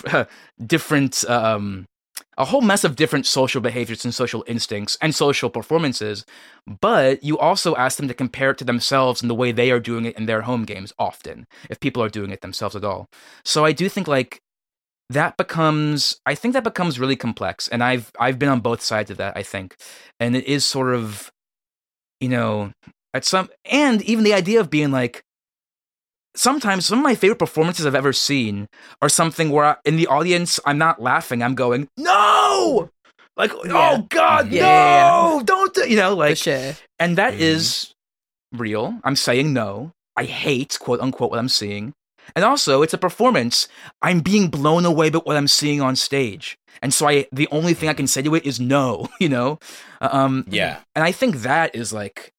a whole mess of different social behaviors and social instincts and social performances, but you also ask them to compare it to themselves and the way they are doing it in their home games often, if people are doing it themselves at all. So I do think that becomes really complex, and I've been on both sides of that, I think, and it is sort of, and even the idea of being like, sometimes some of my favorite performances I've ever seen are something where in the audience I'm not laughing, I'm going, no, like, oh God, no, don't do, like, sure. And that is real. I'm saying no. I hate, quote unquote, what I'm seeing. And also, it's a performance. I'm being blown away by what I'm seeing on stage. And so the only thing I can say to it is no, And I think that is like,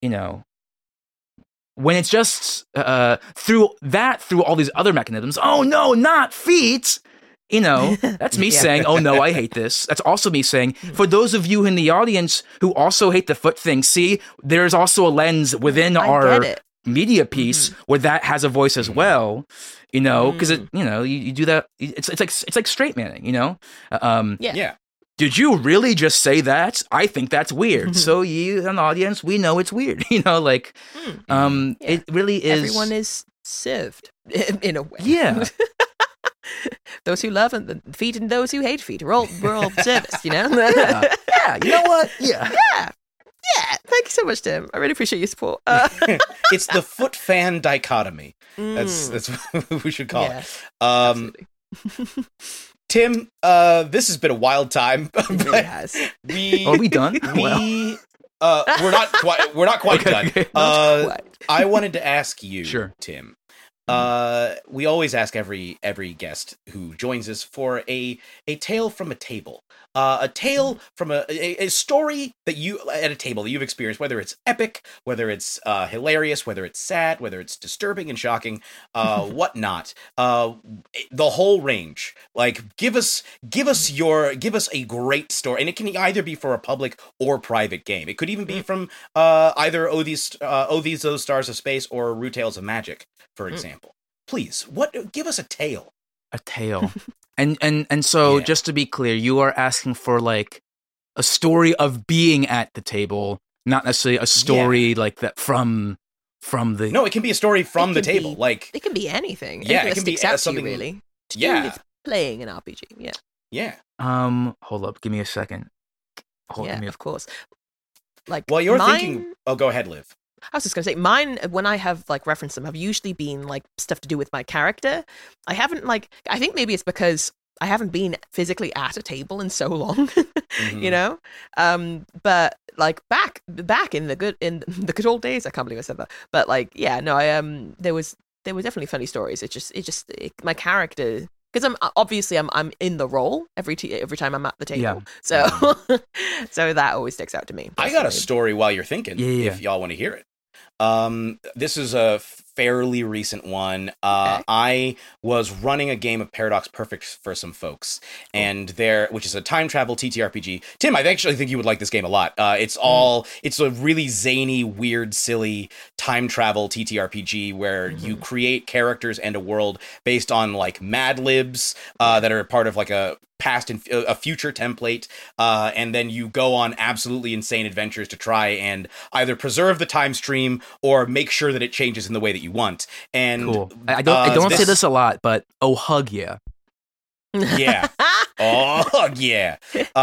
when it's just through all these other mechanisms, oh no, not feet, that's me saying, oh no, I hate this. That's also me saying, for those of you in the audience who also hate the foot thing, see, there's also a lens within our media piece where that has a voice as well, because you do that. It's like straight manning, Did you really just say that? I think that's weird. So you, an audience, we know it's weird. It really is. Everyone is served in a way. Yeah. Those who love and feet and those who hate feet. We're all serviced, Yeah. You know what? Yeah. Yeah, thank you so much, Tim. I really appreciate your support. It's the foot fan dichotomy. That's what we should call it. Absolutely. Tim, this has been a wild time. It has. Are we done? We're not quite. We're not quite done. Not quite. I wanted to ask you, sure, Tim. We always ask every guest who joins us for a tale from a table. A tale from a story that you at a table that you've experienced, whether it's epic, whether it's hilarious, whether it's sad, whether it's disturbing and shocking, whatnot. The whole range. Like, give us a great story, and it can either be for a public or private game. It could even be from either Those Stars of Space or Rue Tales of Magic, for example. Please, give us a tale. A tale. And so just to be clear, you are asking for like a story of being at the table, not necessarily a story like that from the. No, it can be a story from the table. Like, it can be anything. Yeah, it can be something really. To do with playing an RPG. Yeah. Yeah. Hold up. Give me a second. Of course. Like, while you're thinking, go ahead, Liv. I was just going to say, mine, when I have like referenced them, have usually been like stuff to do with my character. I haven't I think maybe it's because I haven't been physically at a table in so long, but like back in the good old days, I can't believe I said that. But like, there was definitely funny stories. My character, because I'm in the role every time I'm at the table. So that always sticks out to me. I got a story while you're thinking, if y'all want to hear it. This is a fairly recent one. I was running a game of Paradox Perfect for some folks, which is a time travel TTRPG. Tim, I actually think you would like this game a lot. It's a really zany, weird, silly time travel TTRPG where you create characters and a world based on like Mad Libs that are part of like a past and a future template, and then you go on absolutely insane adventures to try and either preserve the time stream or make sure that it changes in the way that you want. And cool. I don't say this a lot, but hug yeah. Yeah. Oh, yeah.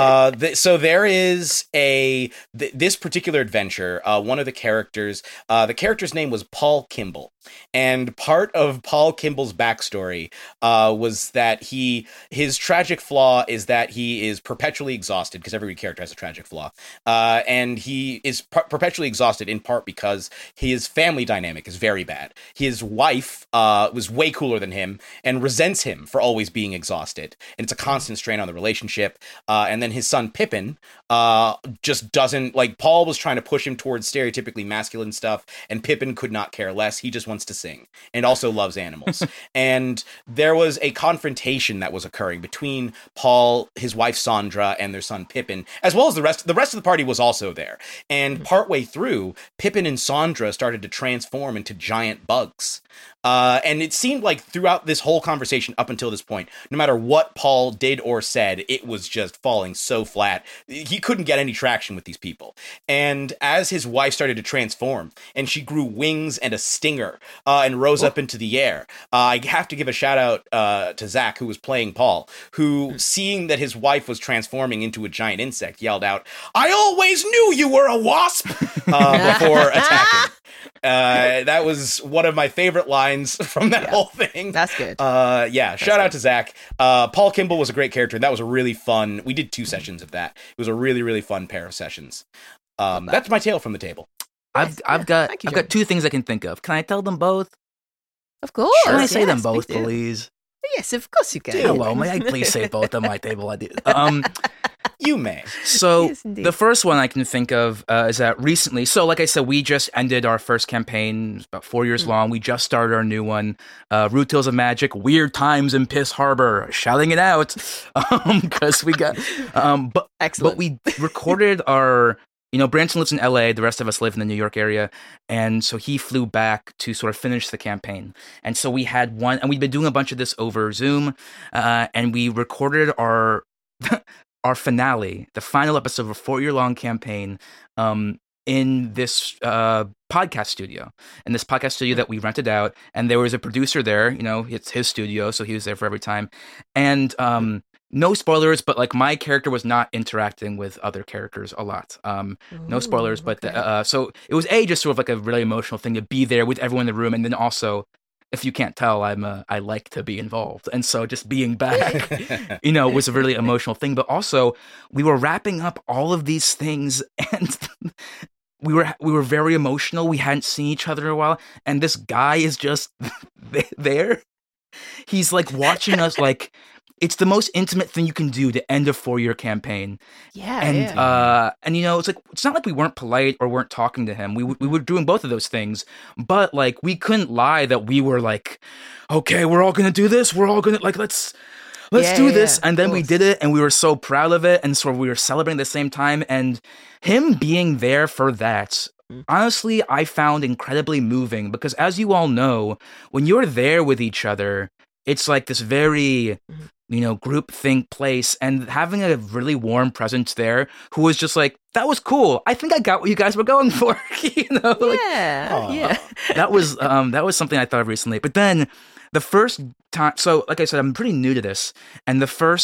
So there is this particular adventure. One of the character's name was Paul Kimball. And part of Paul Kimball's backstory was that his tragic flaw is that he is perpetually exhausted, because every character has a tragic flaw. And he is perpetually exhausted in part because his family dynamic is very bad. His wife was way cooler than him and resents him for always being exhausted. And it's a constant strain on the relationship. And then his son Pippin just doesn't, like, Paul was trying to push him towards stereotypically masculine stuff, and Pippin could not care less. He just wants to sing and also loves animals. And there was a confrontation that was occurring between Paul, his wife Sandra, and their son Pippin, as well as the rest of the party was also there. And partway through, Pippin and Sandra started to transform into giant bugs. And it seemed like throughout this whole conversation up until this point, no matter what Paul did or said, it was just falling so flat. He couldn't get any traction with these people. And as his wife started to transform, and she grew wings and a stinger and rose up into the air, I have to give a shout out to Zach, who was playing Paul, who, seeing that his wife was transforming into a giant insect, yelled out, "I always knew you were a wasp!" Before attacking. That was one of my favorite lines from that whole thing. That's good. Shout out to Zach. Paul Kimball was a great character, and that was a really fun. We did 2 sessions of that. It was a really, really fun pair of sessions. That's my tale from the table. I've got 2 things I can think of. Can I tell them both? Of course. Can I say them both, please? Yes, of course you can. Hello, may I please say both on my table? I did. You may. So Yes, indeed. the first one I can think of is that recently, so like I said, we just ended our first campaign. It's about 4 years long. We just started our new one, Root Tales of Magic, Weird Times in Piss Harbor, shouting it out, because we got, Excellent. but we recorded our, Branson lives in LA, the rest of us live in the New York area, and so he flew back to sort of finish the campaign. And so we had one, and we've been doing a bunch of this over Zoom, and we recorded our our finale, the final episode of a 4-year-long campaign, in this podcast studio. In this podcast studio that we rented out, and there was a producer there. It's his studio, so he was there for every time. And no spoilers, but like my character was not interacting with other characters a lot. No spoilers, but so it was just sort of like a really emotional thing to be there with everyone in the room, and then also, if you can't tell, I like to be involved, and so just being back, was a really emotional thing. But also, we were wrapping up all of these things, and we were very emotional. We hadn't seen each other in a while, and this guy is just there. He's like watching us, like it's the most intimate thing you can do to end a 4-year campaign. Yeah, and it's like it's not like we weren't polite or weren't talking to him. We were doing both of those things, but like we couldn't lie that we were like, okay, we're all gonna do this. We're all gonna like let's do this, and then we did it, and we were so proud of it, and so we were celebrating at the same time. And him being there for that, honestly, I found incredibly moving, because as you all know, when you're there with each other, it's like this very group think place, and having a really warm presence there who was just like, that was cool. I think I got what you guys were going for. That was something I thought of recently. But then the first time, so like I said, I'm pretty new to this, and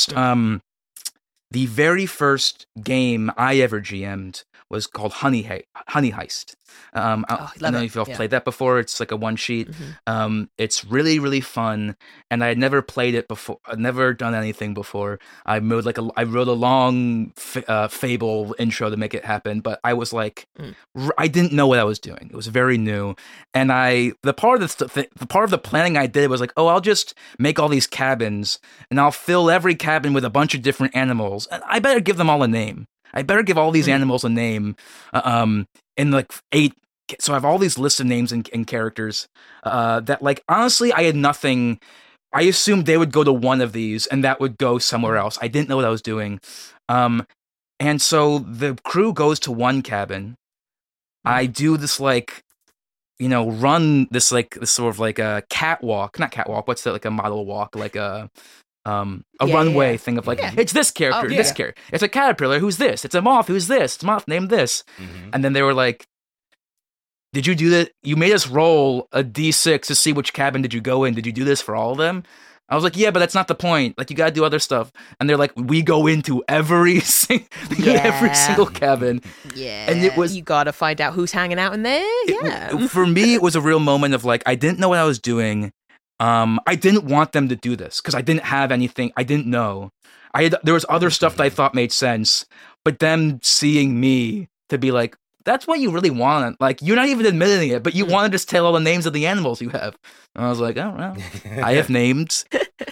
the very first game I ever GM'd was called Honey Heist. I don't know if you've played that before. It's like a one sheet. It's really, really fun, and I had never played it before. I'd never done anything before. I wrote a long fable intro to make it happen, but I was like, I didn't know what I was doing. It was very new, and the part of the planning I did was like, I'll just make all these cabins, and I'll fill every cabin with a bunch of different animals, and I better give them all a name. I better give all these animals a name, in like 8. So I have all these lists of names and characters that, like, honestly, I had nothing. I assumed they would go to one of these, and that would go somewhere else. I didn't know what I was doing. And so the crew goes to one cabin. I do this, like, run this sort of like a catwalk, not catwalk. What's that? Like a model walk, like a runway thing of like, it's this character, this character. It's a caterpillar, who's this? It's a moth, who's this? It's a moth named this. And then they were like, did you do that? You made us roll a D6 to see which cabin did you go in. Did you do this for all of them? I was like, yeah, but that's not the point. Like, you gotta do other stuff. And they're like, we go into every single cabin. Yeah. And it was, you gotta find out who's hanging out in there. for me, it was a real moment of like, I didn't know what I was doing. I didn't want them to do this because I didn't have anything. I didn't know. There was other stuff that I thought made sense, but them seeing me to be like, that's what you really want. Like, you're not even admitting it, but you want to just tell all the names of the animals you have. And I was like, oh, well, I have named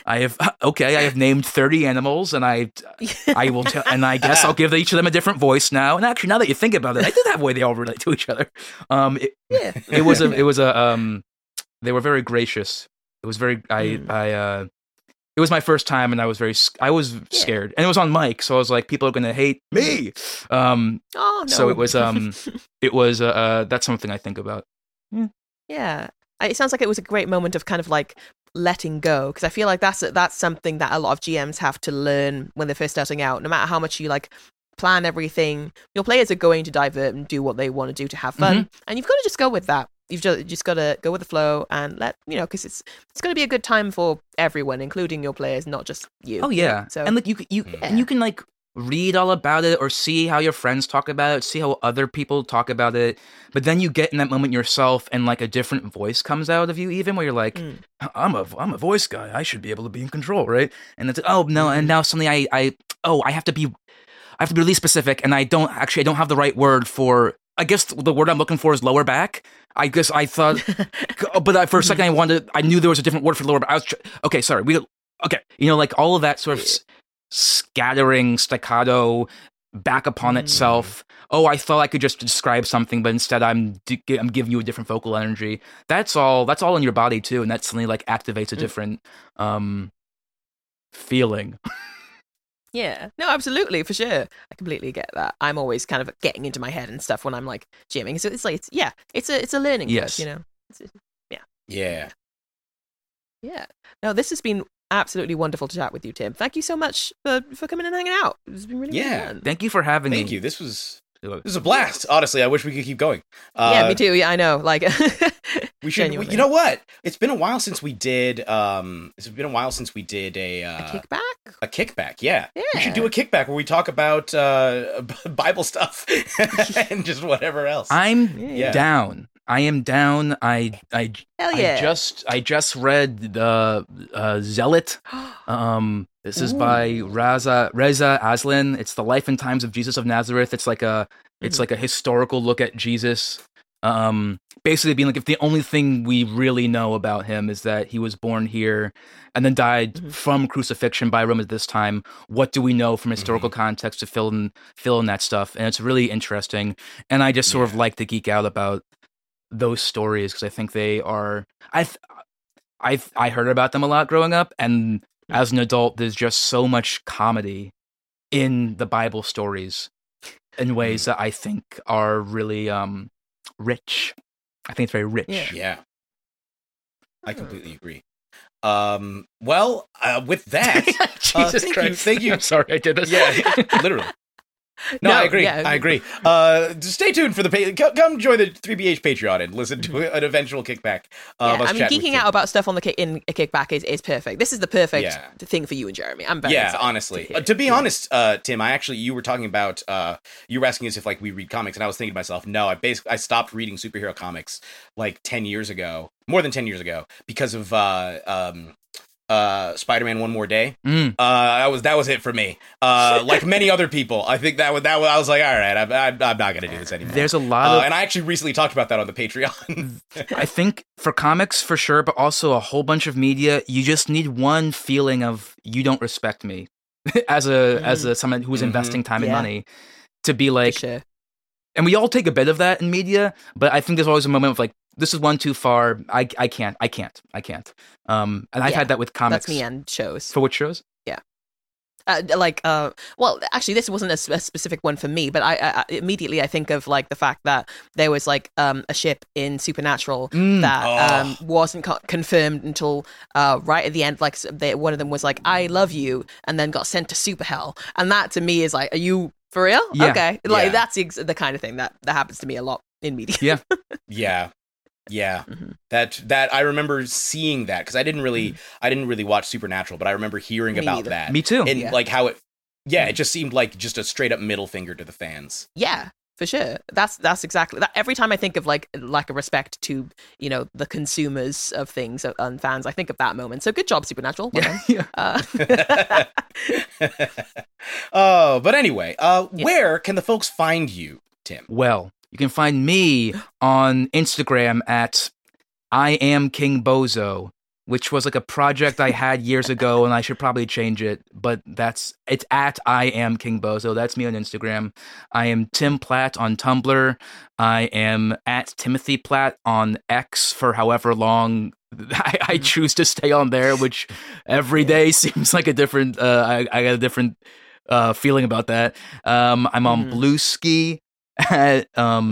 30 animals, and I will tell, and I guess I'll give each of them a different voice now. And actually, now that you think about it, I did have a way they all relate to each other. It was they were very gracious. It was very, it was my first time, and I was scared, and it was on mic, so I was like, people are gonna hate me. No. So it was, that's something I think about. Yeah, it sounds like it was a great moment of kind of like letting go, because I feel like that's something that a lot of GMs have to learn when they're first starting out. No matter how much you like plan everything, your players are going to divert and do what they want to do to have fun, and you've got to just go with that. You've just got to go with the flow and because it's going to be a good time for everyone, including your players, not just you. Oh yeah, so, and like you can like read all about it or see how your friends talk about it, see how other people talk about it, but then you get in that moment yourself, and like a different voice comes out of you, even where you're like, I'm a voice guy, I should be able to be in control, right? And it's and now suddenly I have to be really specific, and I don't have the right word for. I guess the word I'm looking for is lower back. I guess I thought, but for a second I knew there was a different word for lower back. I was like all of that sort of scattering staccato back upon itself. Oh, I thought I could just describe something, but instead I'm giving you a different vocal energy. That's all in your body too, and that suddenly like activates a different feeling. Yeah, no, absolutely, for sure. I completely get that. I'm always kind of getting into my head and stuff when I'm like gymming. So it's like, it's a learning yes. process, Yeah. No, this has been absolutely wonderful to chat with you, Tim. Thank you so much for coming and hanging out. It's been really fun. Thank you for having me. Thank you. This was a blast. Honestly, I wish we could keep going. Yeah, me too. Yeah, I know. Like, we should. You know what? It's been a while since we did. a kickback. A kickback. Yeah. We should do a kickback where we talk about Bible stuff and just whatever else. I'm down. I am down. Hell yeah. I just read the Zealot. This is by Reza Aslan. It's the life and times of Jesus of Nazareth. It's like a historical look at Jesus. Basically being like, if the only thing we really know about him is that he was born here and then died from crucifixion by Rome at this time, what do we know from historical context to fill in that stuff? And it's really interesting. And I just sort of like to geek out about those stories because I think they are. I heard about them a lot growing up, and as an adult, there's just so much comedy in the Bible stories in ways that I think are really rich. I think it's very rich. Yeah. I completely agree. With that, thank you. I'm sorry I did this. Yeah, literally. No, I agree. Yeah. I agree. Stay tuned for come join the 3BH Patreon and listen to an eventual kickback. Geeking out about stuff on in a kickback is perfect. This is the perfect thing for you and Jeremy. I'm very excited. Honestly. To be honest, Tim, you were talking about you were asking us if like we read comics, and I was thinking to myself, no, I stopped reading superhero comics like 10 years ago, more than 10 years ago, because of Spider-Man One More Day. That was it for me. Like many other people, I think that I was like, all right, I'm not gonna do this anymore. There's a lot of, and I actually recently talked about that on the Patreon. I think for comics for sure, but also a whole bunch of media, you just need one feeling of you don't respect me as someone who's investing time and money to be like. Sure. And we all take a bit of that in media, but I think there's always a moment of like, this is one too far. I can't. And I've had that with comics. That's me and shows. For which shows? Yeah. Well, actually, this wasn't a specific one for me, but I immediately I think of like the fact that there was like a ship in Supernatural that wasn't confirmed until right at the end. Like one of them was like, "I love you," and then got sent to super hell, and that to me is like, are you for real? Yeah. Okay, like that's the kind of thing that happens to me a lot in media. Yeah. Yeah. Yeah, Mhm. that I remember seeing that because I didn't really watch Supernatural, but I remember hearing Me about neither. that. Me too. And Yeah. like how it just seemed like just a straight up middle finger to the fans. Yeah, for sure. That's exactly that. Every time I think of like a respect to the consumers of things and fans, I think of that moment. So good job, Supernatural. Well done. Yeah. Oh, but anyway, where can the folks find you, Tim? Well, you can find me on Instagram at I am King Bozo, which was like a project I had years ago, and I should probably change it. But it's at I am King Bozo. That's me on Instagram. I am Tim Platt on Tumblr. I am at Timothy Platt on X for however long I choose to stay on there, which every day seems like a different. I got a different feeling about that. I'm on Bluesky at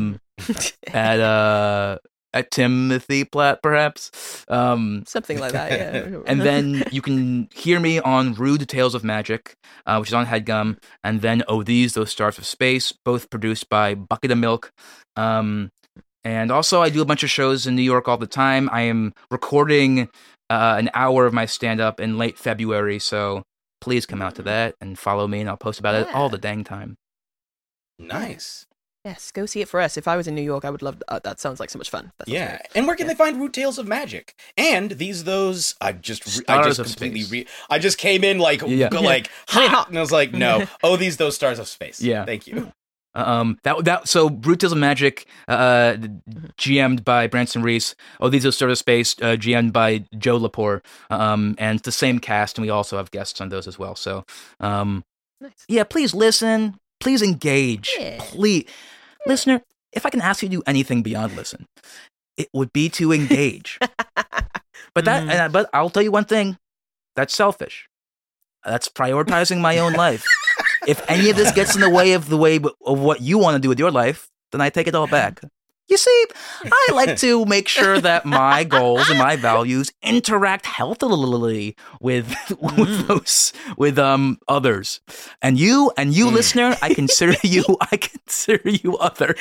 Timothy Platt, perhaps. Something like that, yeah. And then you can hear me on Rude Tales of Magic, which is on HeadGum, and then Oh These, Those Stars of Space, both produced by Bucket of Milk. And also I do a bunch of shows in New York all the time. I am recording an hour of my stand-up in late February, so please come out to that and follow me, and I'll post about it all the dang time. Nice. Yes, go see it for us. If I was in New York, I would love that. Sounds like so much fun. That sounds Yeah, great. and where can they find Root Tales of Magic? And those I just completely I just came in like hot, and I was like, no, those Stars of Space. Yeah, thank you. So Root Tales of Magic, GM'd by Branson Reese. Oh, those Stars of Space, GM'd by Joe Lepore. And it's the same cast, and we also have guests on those as well. So, Nice. yeah, please listen. Please engage. Yeah. Please. Listener, if I can ask you to do anything beyond listen, it would be to engage. But I'll tell you one thing. That's selfish. That's prioritizing my own life. If any of this gets in the way of what you want to do with your life, then I take it all back. You see, I like to make sure that my goals and my values interact healthily with others. And you listener, I consider you other.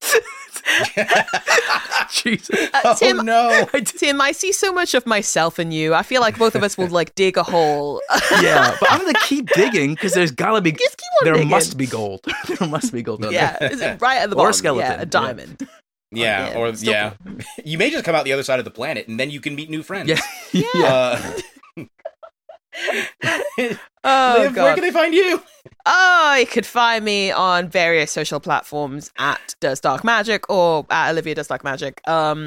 Jesus. Tim, no. Tim, I see so much of myself in you. I feel like both of us will like dig a hole. Yeah, but I'm gonna keep digging because there's gotta be. Just keep on there digging. must be gold. There must be gold. Yeah, is it right at the Or a bottom? skeleton. Yeah, a diamond. Yeah, Still- you may just come out the other side of the planet, and then you can meet new friends. Yeah. Oh, Liv, God. where can they find you? Oh, you could find me on various social platforms at Does Dark Magic or at Olivia Does Dark Magic.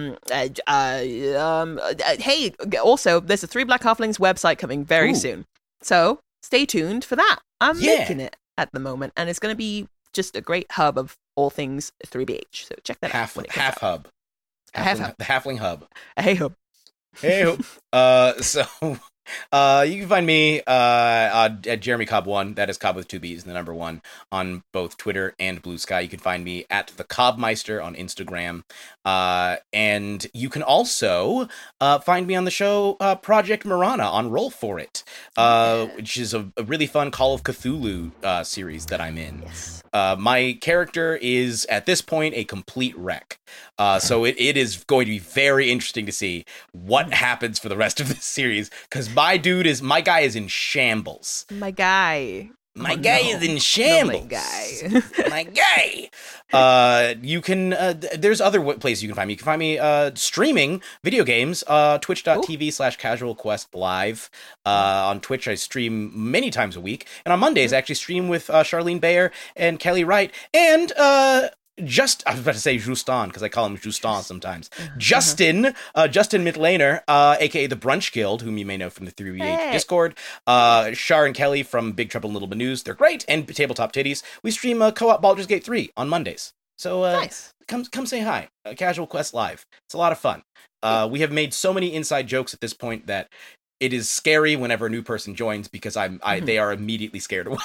Hey, also, there's a Three Black Halflings website coming very soon. So stay tuned for that. I'm making it at the moment, and it's going to be just a great hub of all things 3BH. So check that out. when it comes out. Hub. The Halfling Hub. A hey hub. Hey, so you can find me at Jeremy Cobb 1. That is Cobb with 2 B's, the number 1, on both Twitter and Blue Sky. You can find me at the Cobbmeister on Instagram. And you can also find me on the show Project Marana on Roll For It, which is a really fun Call of Cthulhu series that I'm in. Yes. My character is, at this point, a complete wreck. So it is going to be very interesting to see what happens for the rest of this series, because my guy is in shambles. My guy. My guy is in shambles. My guy. You can, there's other places you can find me. You can find me streaming video games, twitch.tv/casualquest live. On Twitch, I stream many times a week. And on Mondays, I actually stream with Charlene Bayer and Kelly Wright. And I was about to say Justin, because I call him Justin sometimes. Justin Mitlaner, aka the Brunch Guild, whom you may know from the 3BH Discord. Char and Kelly from Big Trouble in Little News. They're great. And Tabletop Titties. We stream Co-op Baldur's Gate 3 on Mondays. So Nice. come say hi. Casual Quest Live. It's a lot of fun. We have made so many inside jokes at this point that it is scary whenever a new person joins, because they are immediately scared away.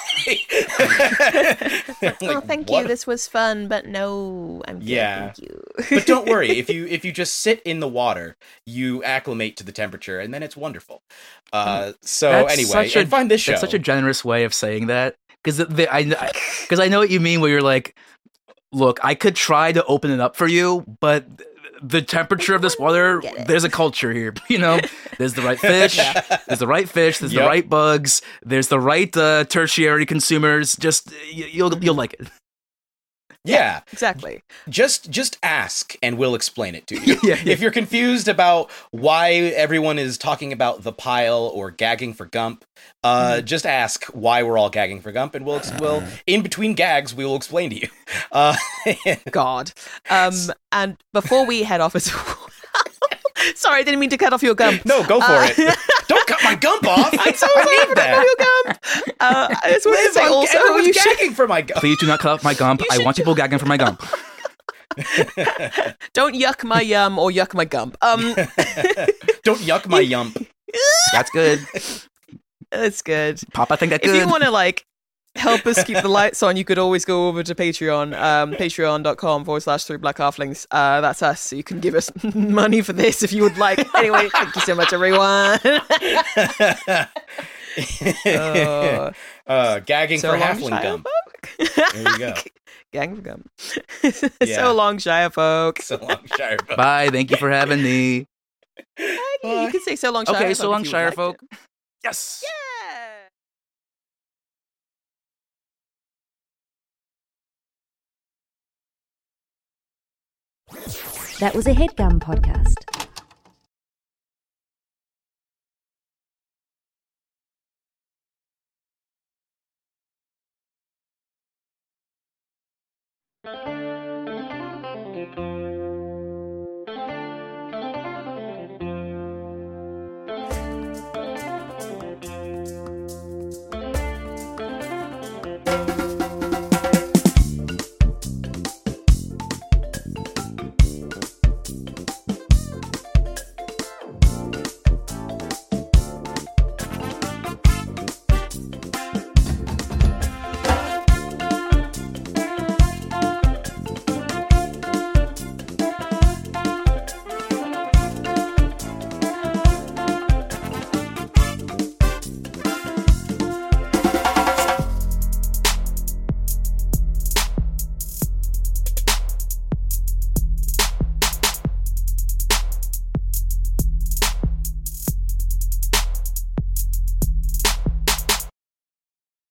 Oh, thank you. This was fun, but no, I'm good. Yeah. Thank you. But don't worry, if you just sit in the water, you acclimate to the temperature, and then it's wonderful. So That's anyway, and find this show. That's such a generous way of saying that, because I know what you mean. Where you're like, look, I could try to open it up for you, but the temperature of this water, there's a culture here. You know, there's the right fish, there's the right fish, there's the right bugs, there's the right tertiary consumers. Just you'll like it. Yeah, exactly. Just ask and we'll explain it to you. If you're confused about why everyone is talking about the pile or gagging for Gump, just ask why we're all gagging for Gump, and we'll in between gags we will explain to you. God. And before we head off as sorry, I didn't mean to cut off your Gump. No, go for it. Don't cut my Gump off. I need that. Your Gump. I just want to say also, everyone's gagging for my Gump. Please do not cut off my Gump. I want people gagging for my Gump. Don't yuck my yum or yuck my Gump. Don't yuck my yump. That's good. That's good. Pop, I think that's good. If you want to help us keep the lights on, you could always go over to Patreon, patreon.com/3 Black Halflings. That's us. So you can give us money for this if you would like. Anyway, thank you so much, everyone. Gagging for Halfling Gump. There you go. Gagging for Gump. So long, Shire folk. So long, Shire folk. Bye. Thank you for having me. You can say so long, Shire folk. Okay, so long, Shire folk. Yes. Yeah. That was a HeadGum podcast.